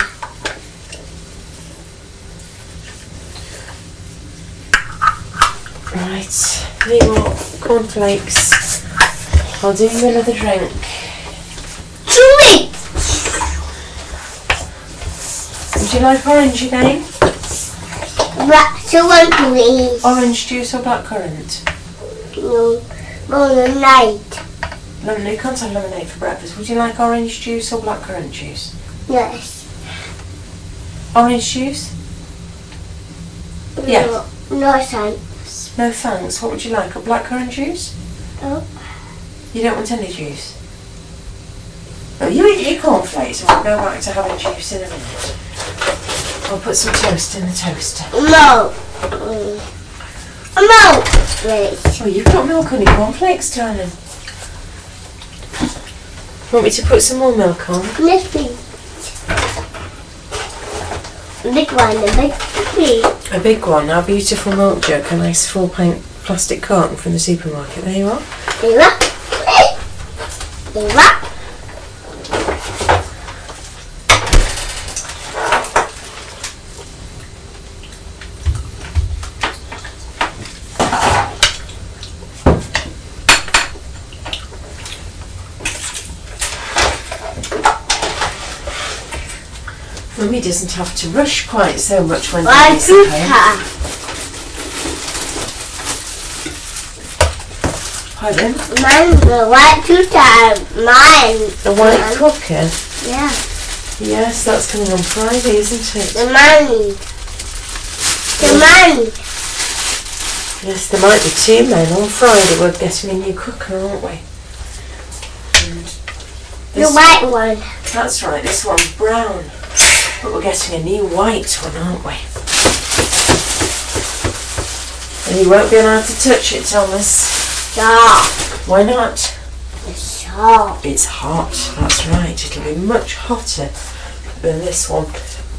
Speaker 1: Right, need more cornflakes. I'll do you another drink.
Speaker 2: Chewy.
Speaker 1: Would you like orange again?
Speaker 2: Red, so one please.
Speaker 1: Orange juice or blackcurrant?
Speaker 2: No, more than night.
Speaker 1: Lemonade, you can't have lemonade for breakfast. Would you like orange juice or blackcurrant juice?
Speaker 2: Yes.
Speaker 1: Orange juice? Yeah.
Speaker 2: No, no thanks.
Speaker 1: No thanks. What would you like? A blackcurrant juice?
Speaker 2: No.
Speaker 1: You don't want any juice? Oh, you eat your cornflakes and we'll go back to having juice in a minute. I'll put some toast in the toaster.
Speaker 2: No. Mm. Milk, please.
Speaker 1: Oh, you've got milk on your cornflakes, darling. Want me to put some more milk on?
Speaker 2: Yes, please. Big one, a big please.
Speaker 1: A big one, our beautiful milk jug, a nice full pint plastic carton from the supermarket. There you are.
Speaker 2: There you are. There you are.
Speaker 1: Mummy doesn't have to rush quite so much when
Speaker 2: Why
Speaker 1: Daddy's
Speaker 2: do
Speaker 1: at home.
Speaker 2: that?
Speaker 1: Pardon?
Speaker 2: Mine, the white tutor, mine.
Speaker 1: The white cooker?
Speaker 2: Yeah.
Speaker 1: Yes, that's coming on Friday, isn't it?
Speaker 2: The money. The money.
Speaker 1: Yes, there might be two men on Friday. We're getting a new cooker, aren't we? And
Speaker 2: The
Speaker 1: this
Speaker 2: white one.
Speaker 1: That's right, this one's brown. But we're getting a new white one, aren't we? And you won't be allowed to touch it, Thomas.
Speaker 2: Stop.
Speaker 1: Why not?
Speaker 2: It's hot.
Speaker 1: It's hot, that's right. It'll be much hotter than this one.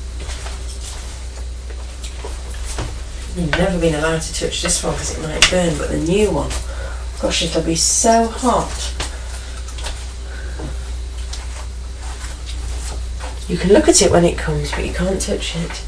Speaker 1: You've never been allowed to touch this one because it might burn, but the new one, gosh, it'll be so hot. You can look at it when it comes, but you can't touch it.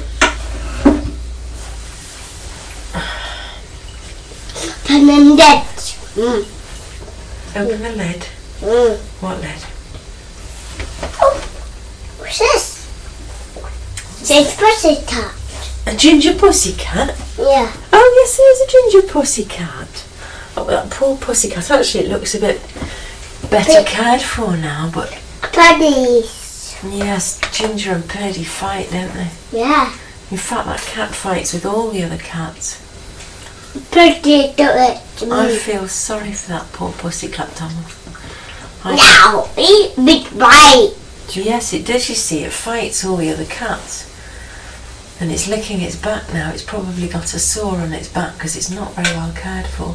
Speaker 2: And then that. Mm.
Speaker 1: Open the lid.
Speaker 2: Mm.
Speaker 1: What lid?
Speaker 2: Oh, what's this? It's pussycat.
Speaker 1: A ginger pussycat?
Speaker 2: Yeah.
Speaker 1: Oh yes, there's a ginger pussycat. Oh, well, that poor pussycat. Actually, it looks a bit better cared for now, but
Speaker 2: Puppies.
Speaker 1: yes, Ginger and Purdy fight, don't they?
Speaker 2: Yeah.
Speaker 1: In fact, that cat fights with all the other cats.
Speaker 2: Purdy do it to me.
Speaker 1: I feel sorry for that poor pussycat, Thomas. I
Speaker 2: Now, eat big bite.
Speaker 1: Yes, it does, you see. It fights all the other cats. And it's licking its back now. It's probably got a sore on its back because it's not very well cared for.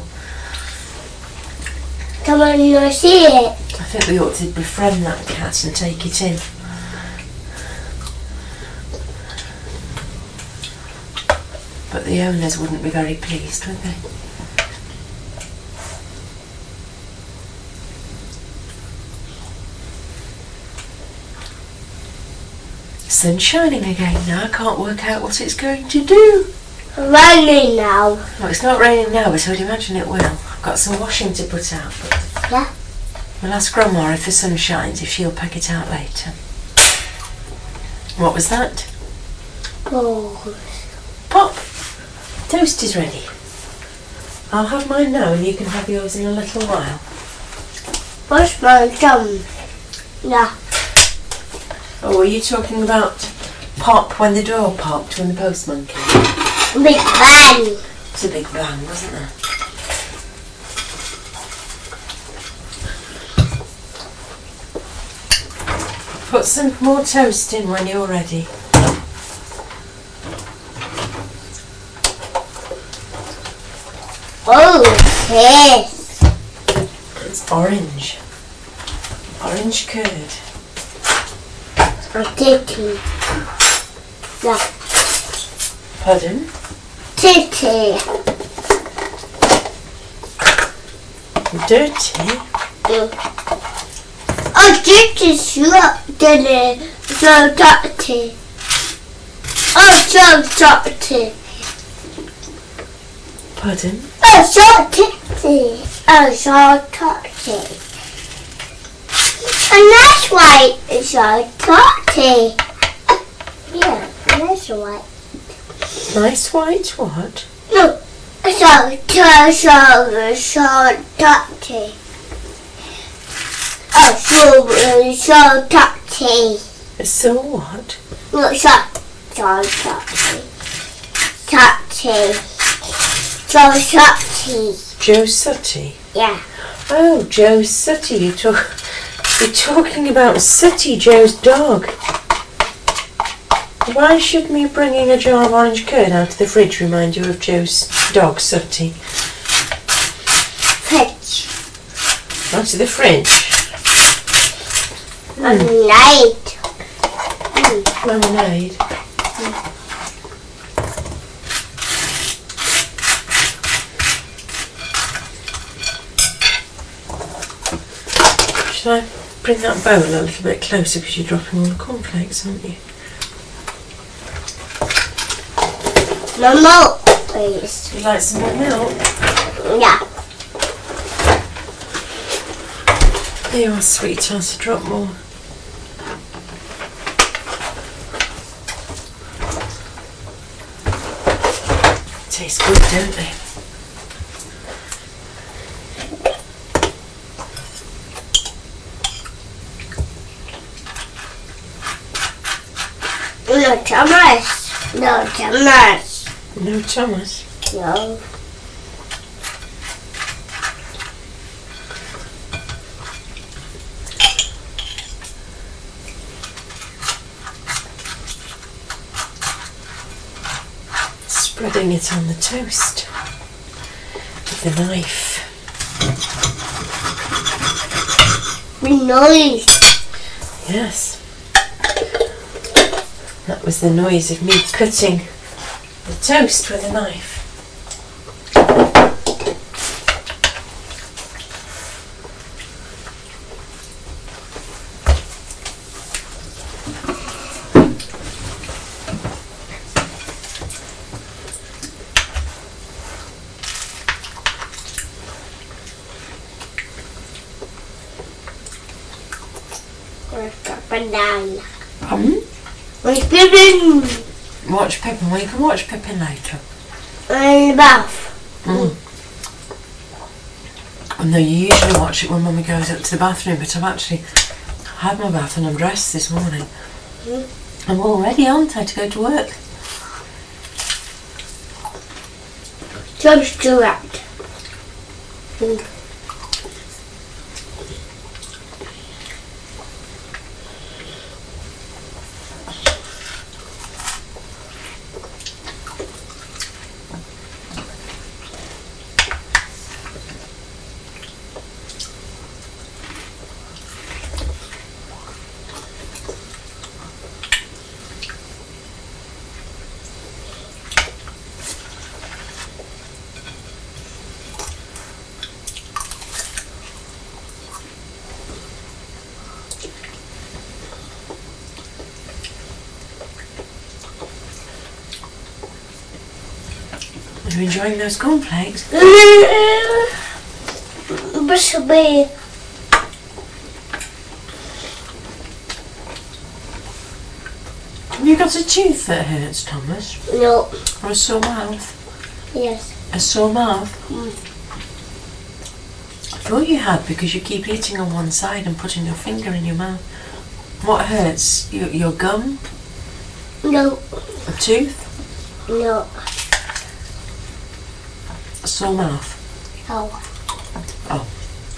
Speaker 2: Come on, you see it.
Speaker 1: I think we ought to befriend that cat and take it in. But the owners wouldn't be very pleased, would they? Sun's shining again now. I can't work out what it's going to do.
Speaker 2: Raining now.
Speaker 1: Well, it's not raining now, but I would imagine it will. I've got some washing to put out. But
Speaker 2: Yeah.
Speaker 1: we'll ask Grandma if the sun shines, if she'll pack it out later. What was that?
Speaker 2: Oh.
Speaker 1: Pop! Toast is ready. I'll have mine now and you can have yours in a little while.
Speaker 2: What's my thumb? Yeah.
Speaker 1: Oh, were you talking about Pop when the door popped when the postman came?
Speaker 2: Big bang.
Speaker 1: It's a big bang, wasn't there? Put some more toast in when you're ready.
Speaker 2: Oh, yes.
Speaker 1: It's orange. Orange curd.
Speaker 2: I'm taking. Yeah.
Speaker 1: Pardon?
Speaker 2: Titty.
Speaker 1: Dirty?
Speaker 2: Mm. Oh, titty slop did so dirty. Oh, so dirty.
Speaker 1: Pardon?
Speaker 2: Oh, so dirty. Oh, so dirty. And that's why it's so dirty. Yeah, that's white.
Speaker 1: Nice white what?
Speaker 2: No, so, so, so, so dirty. so, uh, so touchy.
Speaker 1: So what?
Speaker 2: No, so, so touchy. Touchy. So touchy.
Speaker 1: Joe Sutty?
Speaker 2: Yeah.
Speaker 1: Oh, Joe Sutty. You talk, you're talking about Sutty, Joe's dog. Why should me bringing a jar of orange curd out of the fridge remind you of Joe's dog, Sutty?
Speaker 2: Fridge.
Speaker 1: Out of the fridge?
Speaker 2: Lemonade.
Speaker 1: Mm. Lemonade.
Speaker 2: Mm.
Speaker 1: Should I bring that bowl a little bit closer because you're dropping all the cornflakes, aren't you?
Speaker 2: No milk, please.
Speaker 1: Would you like some more milk?
Speaker 2: Yeah.
Speaker 1: There you are, sweetheart. Drop more. Tastes good, don't they?
Speaker 2: No Thomas. No Thomas.
Speaker 1: No Thomas.
Speaker 2: No.
Speaker 1: Spreading it on the toast with the knife.
Speaker 2: The noise.
Speaker 1: Yes. That was the noise of me cutting the toast with a knife.
Speaker 2: Where's the banana?
Speaker 1: Pardon?
Speaker 2: Where's Pippin?
Speaker 1: Watch Pippin. Well, you can watch Pippin later.
Speaker 2: In the bath.
Speaker 1: Mm. Oh, no, you usually watch it when Mummy goes up to the bathroom, but I've actually had my bath and I'm dressed this morning. Mm. I'm all ready, aren't I, to go to work?
Speaker 2: Just do that. Mm.
Speaker 1: Are you enjoying those cornflakes?
Speaker 2: Possibly.
Speaker 1: Have you got a tooth that hurts, Thomas?
Speaker 2: No.
Speaker 1: Or a sore mouth?
Speaker 2: Yes.
Speaker 1: A sore mouth?
Speaker 2: Mm.
Speaker 1: I thought you had because you keep eating on one side and putting your finger in your mouth. What hurts? Your, your gum?
Speaker 2: No.
Speaker 1: A tooth?
Speaker 2: No.
Speaker 1: A sore mouth?
Speaker 2: Oh.
Speaker 1: Oh.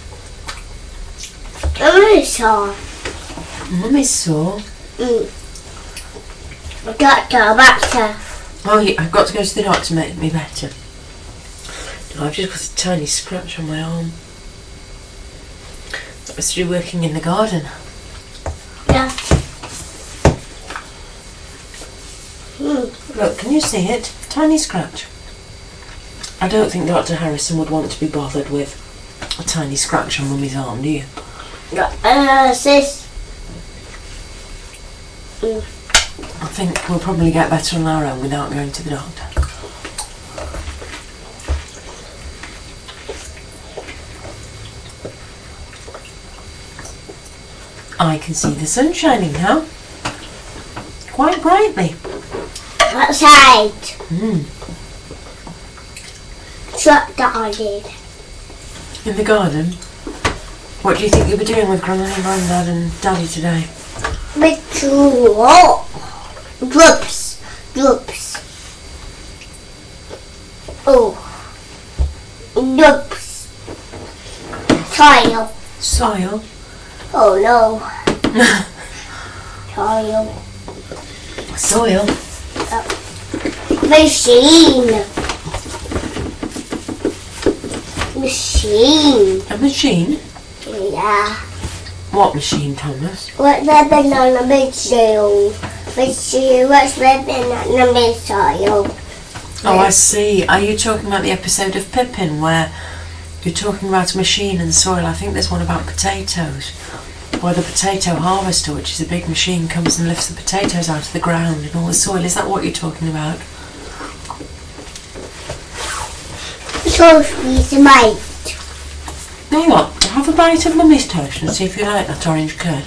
Speaker 2: I'm sore.
Speaker 1: Mummy's sore.
Speaker 2: Mm. Doctor, doctor.
Speaker 1: Oh, yeah, I've got to go to the doctor to make me better. No, I've just got a tiny scratch on my arm. That was through working in the garden.
Speaker 2: Yeah. Mm.
Speaker 1: Look, can you see it? Tiny scratch. I don't think Doctor Harrison would want to be bothered with a tiny scratch on Mummy's arm, do you?
Speaker 2: Uh, sis. Mm.
Speaker 1: I think we'll probably get better on our own without going to the doctor. I can see the sun shining now. Quite brightly.
Speaker 2: Outside.
Speaker 1: Mm.
Speaker 2: Shut down, did.
Speaker 1: In the garden? What do you think you'll be doing with Grandma and Grandad and Daddy today?
Speaker 2: Big what? Drops. Drops. Oh. Drops. Tile.
Speaker 1: Soil?
Speaker 2: Oh no. Tile.
Speaker 1: Soil?
Speaker 2: Machine. Machine.
Speaker 1: A machine?
Speaker 2: Yeah.
Speaker 1: What machine, Thomas?
Speaker 2: What's the banana missile? Missile. What's the banana missile?
Speaker 1: Oh, I see. Are you talking about the episode of Pippin where you're talking about a machine and soil? I think there's one about potatoes, where the potato harvester, which is a big machine, comes and lifts the potatoes out of the ground and all the soil. Is that what you're talking about?
Speaker 2: Toast piece of mate.
Speaker 1: Hang on, have a bite of Mummy's toast and see if you like that orange curd.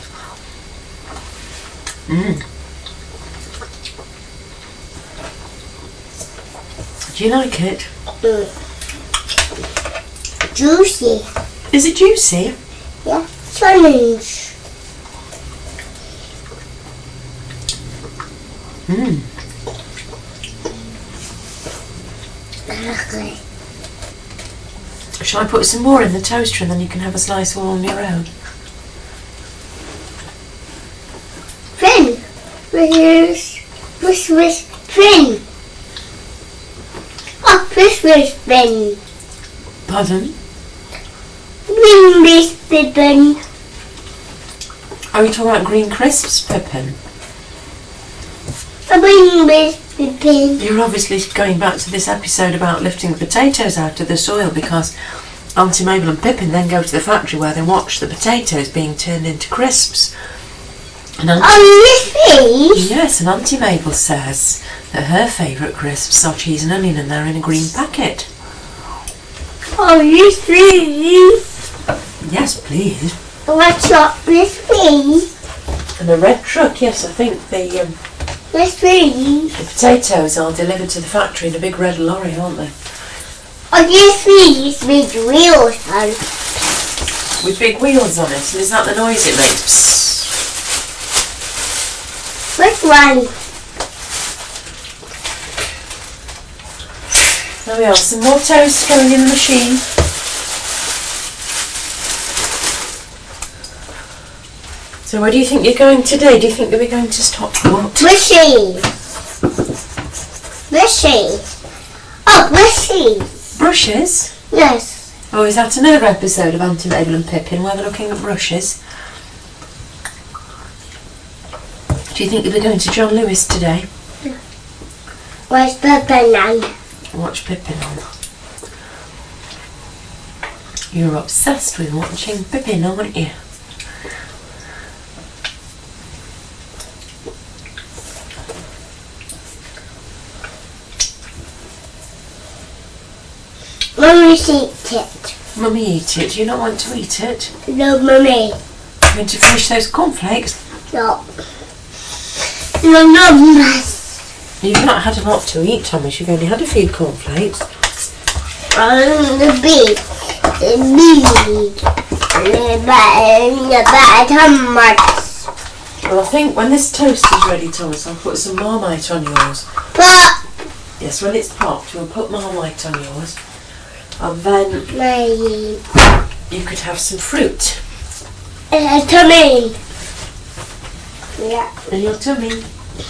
Speaker 1: Mmm. Do you like it?
Speaker 2: Mm. Juicy.
Speaker 1: Is it juicy?
Speaker 2: Yeah. Challenge.
Speaker 1: Mmm.
Speaker 2: Okay.
Speaker 1: Shall I put some more in the toaster and then you can have a slice all on your own?
Speaker 2: Fin. Where's Fish with fin? Oh, fish with fin.
Speaker 1: Pardon?
Speaker 2: Green with Pippin.
Speaker 1: Are you talking about green crisps, Pippin?
Speaker 2: A green with Pippin.
Speaker 1: You're obviously going back to this episode about lifting the potatoes out of the soil because Auntie Mabel and Pippin then go to the factory where they watch the potatoes being turned into crisps. And Auntie,
Speaker 2: Oh, this fish?
Speaker 1: yes, and Auntie Mabel says that her favourite crisps are cheese and onion and they're in a green packet.
Speaker 2: Oh, this fish.
Speaker 1: Yes, please.
Speaker 2: What's up this fish?
Speaker 1: And a red truck, yes, I think the, um,
Speaker 2: This fish.
Speaker 1: the potatoes are delivered to the factory in a big red lorry, aren't they?
Speaker 2: Oh, this fish with wheels on.
Speaker 1: With big wheels on it, and is that the noise it makes? Psst.
Speaker 2: Which one?
Speaker 1: There we are, some more toast going in the machine. So where do you think you're going today? Do you think that we're going to stop what?
Speaker 2: Mushy. Mushy. Oh, mushy.
Speaker 1: Brushes?
Speaker 2: Yes.
Speaker 1: Oh, is that another episode of Auntie Mabel and Pippin where they're looking at brushes? Do you think you'll be going to John Lewis today?
Speaker 2: Where's Pippin on?
Speaker 1: Watch Pippin on. You're obsessed with watching Pippin, aren't you?
Speaker 2: Mummy, eat it.
Speaker 1: Mummy, eat it. Do you not want to eat it?
Speaker 2: No, Mummy.
Speaker 1: You're going to finish those cornflakes?
Speaker 2: No. No, no, Mummy.
Speaker 1: You've not had a lot to eat, Thomas. You've only had a few cornflakes.
Speaker 2: On the beach. The beach. The bad, the bad hummus.
Speaker 1: Well, I think when this toast is ready, Thomas, I'll put some Marmite on yours.
Speaker 2: Pop.
Speaker 1: Yes, when it's popped, we'll put Marmite on yours. And then
Speaker 2: My
Speaker 1: you could have some fruit
Speaker 2: uh, tummy. Yeah.
Speaker 1: in your tummy.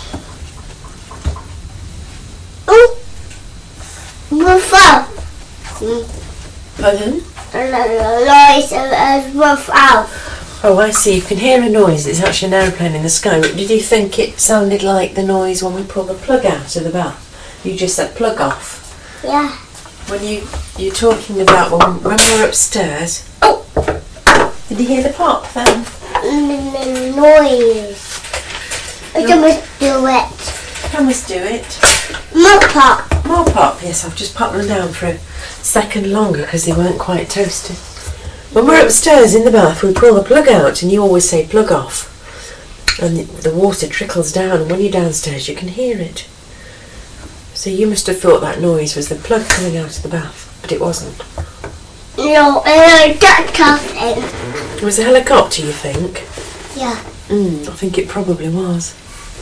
Speaker 2: Oh. Woof up.
Speaker 1: Pardon?
Speaker 2: Noise of woof out.
Speaker 1: Oh, I see. You can hear a noise. It's actually an aeroplane in the sky. Did you think it sounded like the noise when we pull the plug out of the bath? You just said plug off.
Speaker 2: Yeah.
Speaker 1: When you, you're talking about when, when we're upstairs. Oh! Did you hear the pop then?
Speaker 2: The noise. I can do it.
Speaker 1: Can we do it?
Speaker 2: More pop.
Speaker 1: More pop. Yes, I've just popped them down for a second longer because they weren't quite toasted. When we're upstairs in the bath, we pull the plug out and you always say plug off. And the water trickles down, and when you're downstairs you can hear it. So you must have thought that noise was the plug coming out of the bath, but it wasn't.
Speaker 2: No, uh, doctor thing.
Speaker 1: It was a helicopter, you think?
Speaker 2: Yeah.
Speaker 1: Mm, I think it probably was.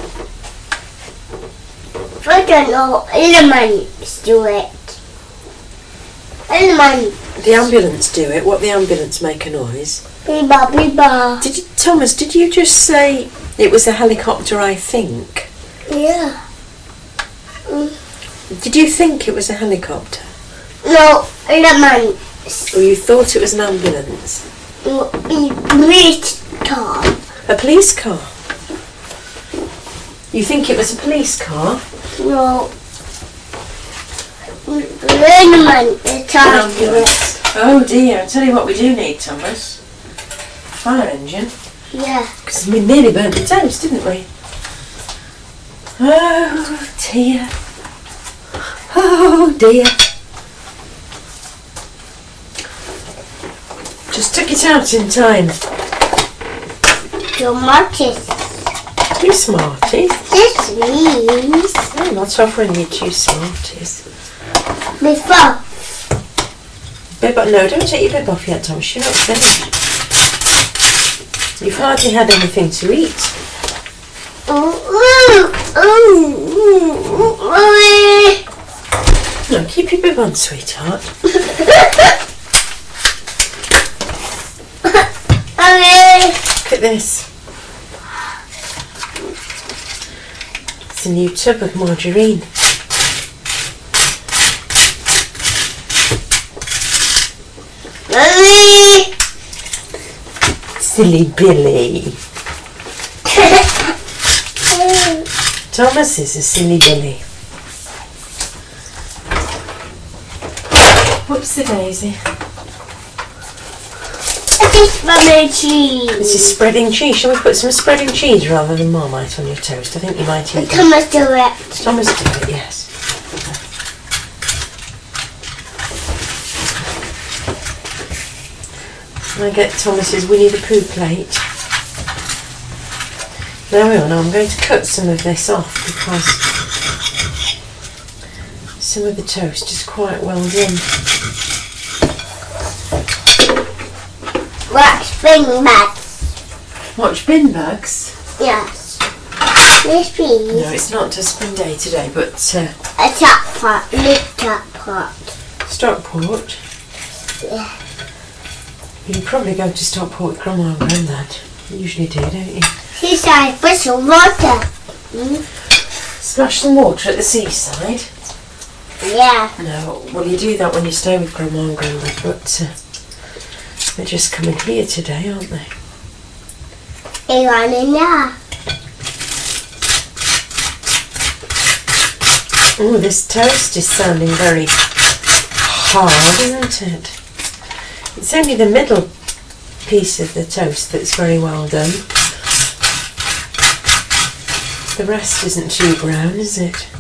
Speaker 2: I don't know. Elements do it. Elements.
Speaker 1: The ambulance do it. What the ambulance make a noise?
Speaker 2: Biba, biba.
Speaker 1: Did you, Thomas, did you just say it was a helicopter, I think?
Speaker 2: Yeah. Mm.
Speaker 1: Did you think it was a helicopter?
Speaker 2: No, elements.
Speaker 1: Or you thought it was an ambulance?
Speaker 2: Police car.
Speaker 1: A police car? You think it was a police car?
Speaker 2: No. Element. It's
Speaker 1: An ambulance. Oh dear, I tell you what we do need, Thomas. Fire engine.
Speaker 2: Yeah.
Speaker 1: Because we nearly burnt the toast, didn't we? Oh dear. Oh dear. Just took it out in time.
Speaker 2: Your smartest.
Speaker 1: You smarties.
Speaker 2: This means
Speaker 1: I'm not offering you two smarties.
Speaker 2: before.
Speaker 1: Bib, no, don't take your bib off yet, Thomas. You're not finished. You've hardly had anything to eat. No, keep your bib on, sweetheart. Look at this. It's a new tub of margarine. Silly Billy. Thomas is a silly Billy. Whoopsie daisy.
Speaker 2: This is spreading cheese.
Speaker 1: This is spreading cheese. Shall we put some spreading cheese rather than Marmite on your toast? I think you might eat that.
Speaker 2: Thomas do it.
Speaker 1: Thomas do it, yes. I get Thomas's Winnie the Pooh plate. There we are. Now I'm going to cut some of this off because some of the toast is quite well done.
Speaker 2: Watch bin bags.
Speaker 1: Watch bin bags?
Speaker 2: Yes. This piece.
Speaker 1: No, it's not dustbin day today, but uh,
Speaker 2: A top pot. Big top pot.
Speaker 1: Stockport.
Speaker 2: Yeah.
Speaker 1: You can probably go to Stockport with Grandma and Grandad. You usually do, don't you?
Speaker 2: Seaside with some water. Mm?
Speaker 1: Splash some water at the seaside?
Speaker 2: Yeah.
Speaker 1: No, well you do that when you stay with Grandma and Grandad, but uh, they're just coming here today, aren't they?
Speaker 2: They run in there.
Speaker 1: Oh, this toast is sounding very hard, isn't it? It's only the middle piece of the toast that's very well done. The rest isn't too brown, is it?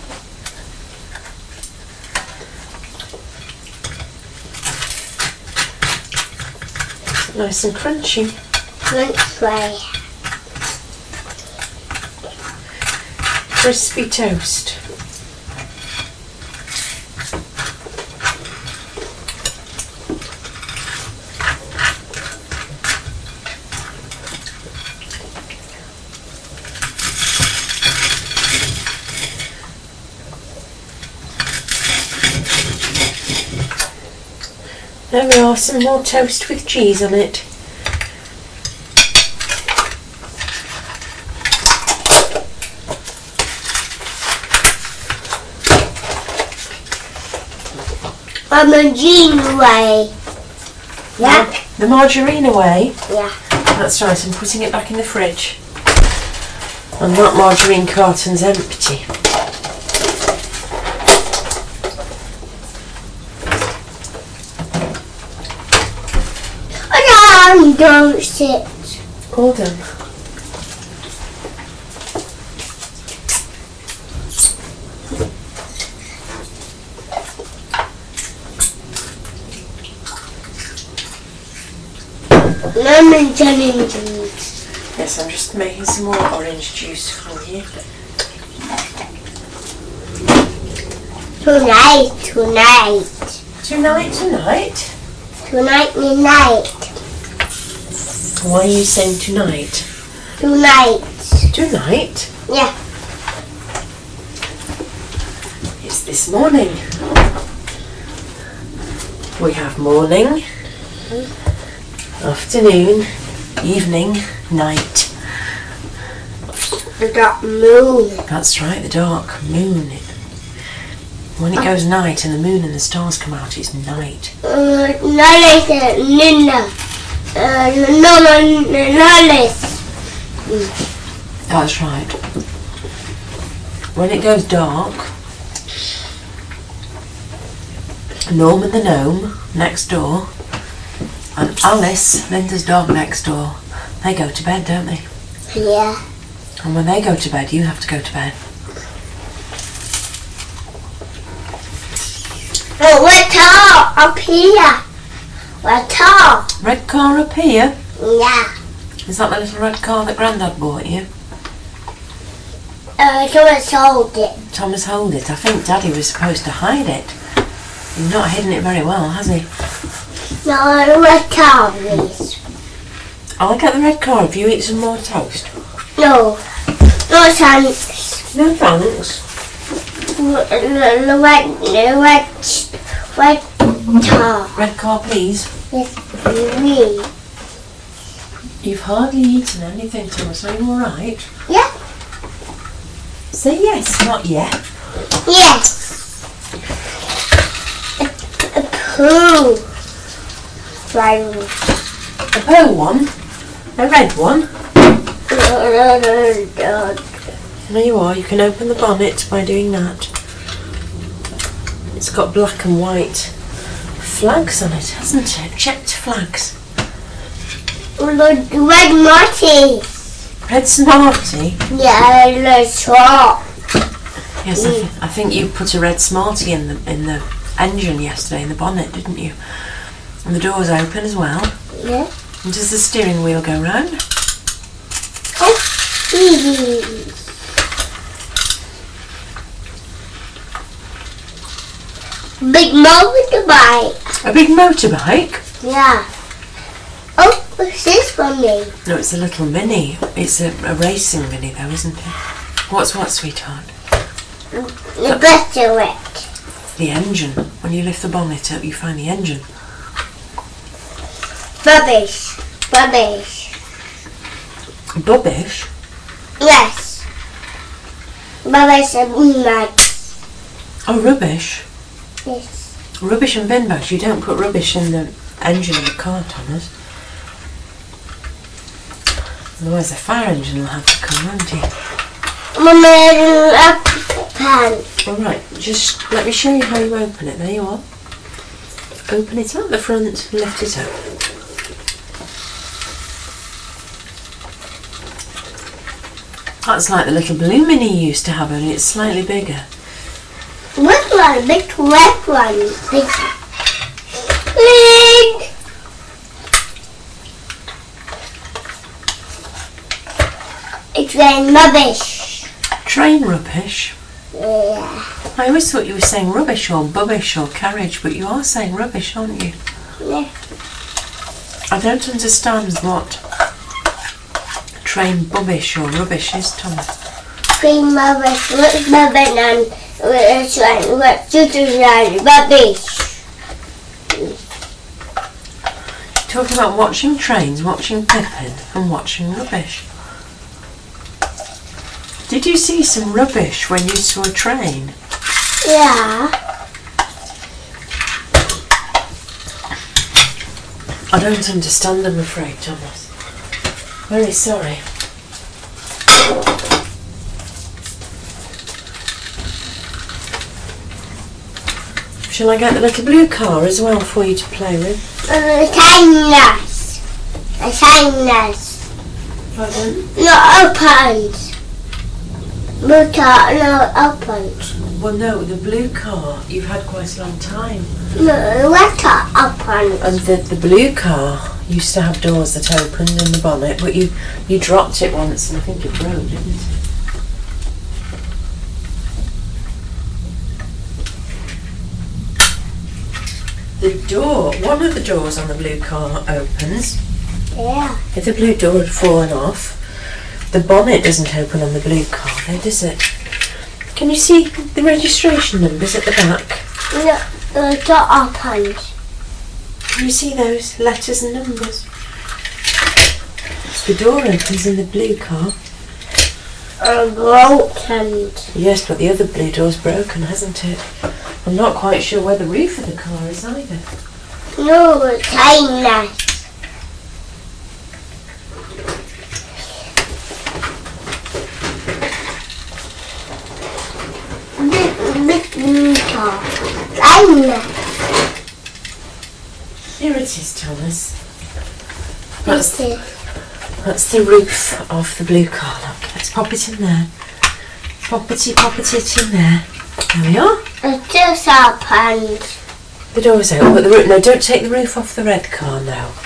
Speaker 1: Nice and crunchy.
Speaker 2: French fry.
Speaker 1: Crispy toast. There we are, some more toast with cheese on it.
Speaker 2: A margarine way. Yeah?
Speaker 1: The margarine away.
Speaker 2: Yeah.
Speaker 1: That's right, I'm putting it back in the fridge. And that margarine carton's empty.
Speaker 2: Oh, don't sit.
Speaker 1: All done.
Speaker 2: Lemon and juice.
Speaker 1: Yes, I'm just making some more orange juice for you.
Speaker 2: Tonight, tonight.
Speaker 1: Tonight, tonight?
Speaker 2: Tonight, midnight.
Speaker 1: Why are you saying tonight?
Speaker 2: Tonight.
Speaker 1: Tonight?
Speaker 2: Yeah.
Speaker 1: It's this morning. We have morning, afternoon, evening, night.
Speaker 2: The dark moon.
Speaker 1: That's right, the dark moon. When it goes night and the moon and the stars come out, it's night.
Speaker 2: Uh, Knowledge, Nina. Uh, no, knowledge.
Speaker 1: That's right. When it goes dark, Norman the gnome next door and Alice, Linda's dog next door, they go to bed, don't they?
Speaker 2: Yeah.
Speaker 1: And when they go to bed, you have to go to bed.
Speaker 2: Oh, we're tall up here. We're tall.
Speaker 1: Red car up here?
Speaker 2: Yeah.
Speaker 1: Is that the little red car that Grandad bought you?
Speaker 2: Uh, someone sold it.
Speaker 1: Thomas hold it. I think Daddy was supposed to hide it. He's not hidden it very well, has he?
Speaker 2: No, the red car, please.
Speaker 1: I'll get the red car if you eat some more toast.
Speaker 2: No. No thanks.
Speaker 1: No thanks.
Speaker 2: The, the, the red, the red, red car.
Speaker 1: Red car, please.
Speaker 2: Yes, please.
Speaker 1: You've hardly eaten anything, Thomas. Are you alright?
Speaker 2: Yeah.
Speaker 1: Say yes, not yet.
Speaker 2: Yes. A, a poo. Right.
Speaker 1: A pearl one? A red one? There you are. You can open the bonnet by doing that. It's got black and white flags on it, hasn't it? Checked flags.
Speaker 2: Red Marty.
Speaker 1: Red Smarty?
Speaker 2: Yeah, the shop.
Speaker 1: Yes, I, th- I think you put a red Smarty in the in the engine yesterday, in the bonnet, didn't you? And the door's open as well.
Speaker 2: Yeah.
Speaker 1: And does the steering wheel go round?
Speaker 2: Oh, please. Big motorbike.
Speaker 1: A big motorbike?
Speaker 2: Yeah. Oh, what's this for me?
Speaker 1: No, it's a little mini. It's a, a racing mini though, isn't it? What's what, sweetheart?
Speaker 2: The better it.
Speaker 1: The engine. When you lift the bonnet up, you find the engine.
Speaker 2: Rubbish. Rubbish.
Speaker 1: Bubbish?
Speaker 2: Yes. Rubbish and bin bags.
Speaker 1: Oh, rubbish.
Speaker 2: Yes.
Speaker 1: Rubbish and bin bags. You don't put rubbish in the engine of the car, Thomas. Otherwise the fire engine will have to come, won't he?
Speaker 2: Mama, a pan.
Speaker 1: Alright, just let me show you how you open it. There you are. Open it at the front, lift it up. That's like the little blue mini you used to have, only it's slightly bigger.
Speaker 2: Which one? Big red one. Big. Big. It's very rubbish.
Speaker 1: Train rubbish?
Speaker 2: Yeah.
Speaker 1: I always thought you were saying rubbish or bubbish or carriage, but you are saying rubbish, aren't you?
Speaker 2: Yeah.
Speaker 1: I don't understand what train bubbish or rubbish is, Thomas.
Speaker 2: Train rubbish. What's rubbish and what's one? What's just rubbish?
Speaker 1: Talking about watching trains, watching Pippin and watching rubbish. Did you see some rubbish when you saw a train?
Speaker 2: Yeah.
Speaker 1: I don't understand, I'm afraid, Thomas. Very sorry. Shall I get the little blue car as well for you to play with?
Speaker 2: Uh, kindness. A kindness.
Speaker 1: Pardon?
Speaker 2: No opens. Blue car, no opens.
Speaker 1: Well, no, the blue car you've had quite a long time.
Speaker 2: No, the red car opens.
Speaker 1: And the, the blue car used to have doors that opened in the bonnet, but you, you dropped it once and I think it broke, didn't it? the door, one of the doors on the blue car opens.
Speaker 2: Yeah.
Speaker 1: If the blue door had fallen off, the bonnet doesn't open on the blue car, though, does it? Can you see the registration numbers at the back?
Speaker 2: Look, the door opened.
Speaker 1: Can you see those letters and numbers? The door opens in the blue car.
Speaker 2: Uh, broken.
Speaker 1: Yes, but the other blue door's broken, hasn't it? I'm not quite sure where the roof of the car is either.
Speaker 2: No, it's tiny. Big, big blue car. Tiny.
Speaker 1: Here it is, Thomas.
Speaker 2: That's
Speaker 1: That's, that's the roof of the blue car. Look, let's pop it in there. Pop it, pop it, it in there. There we are.
Speaker 2: It just opened.
Speaker 1: The door's open, but the roof. No, don't take the roof off the red car now.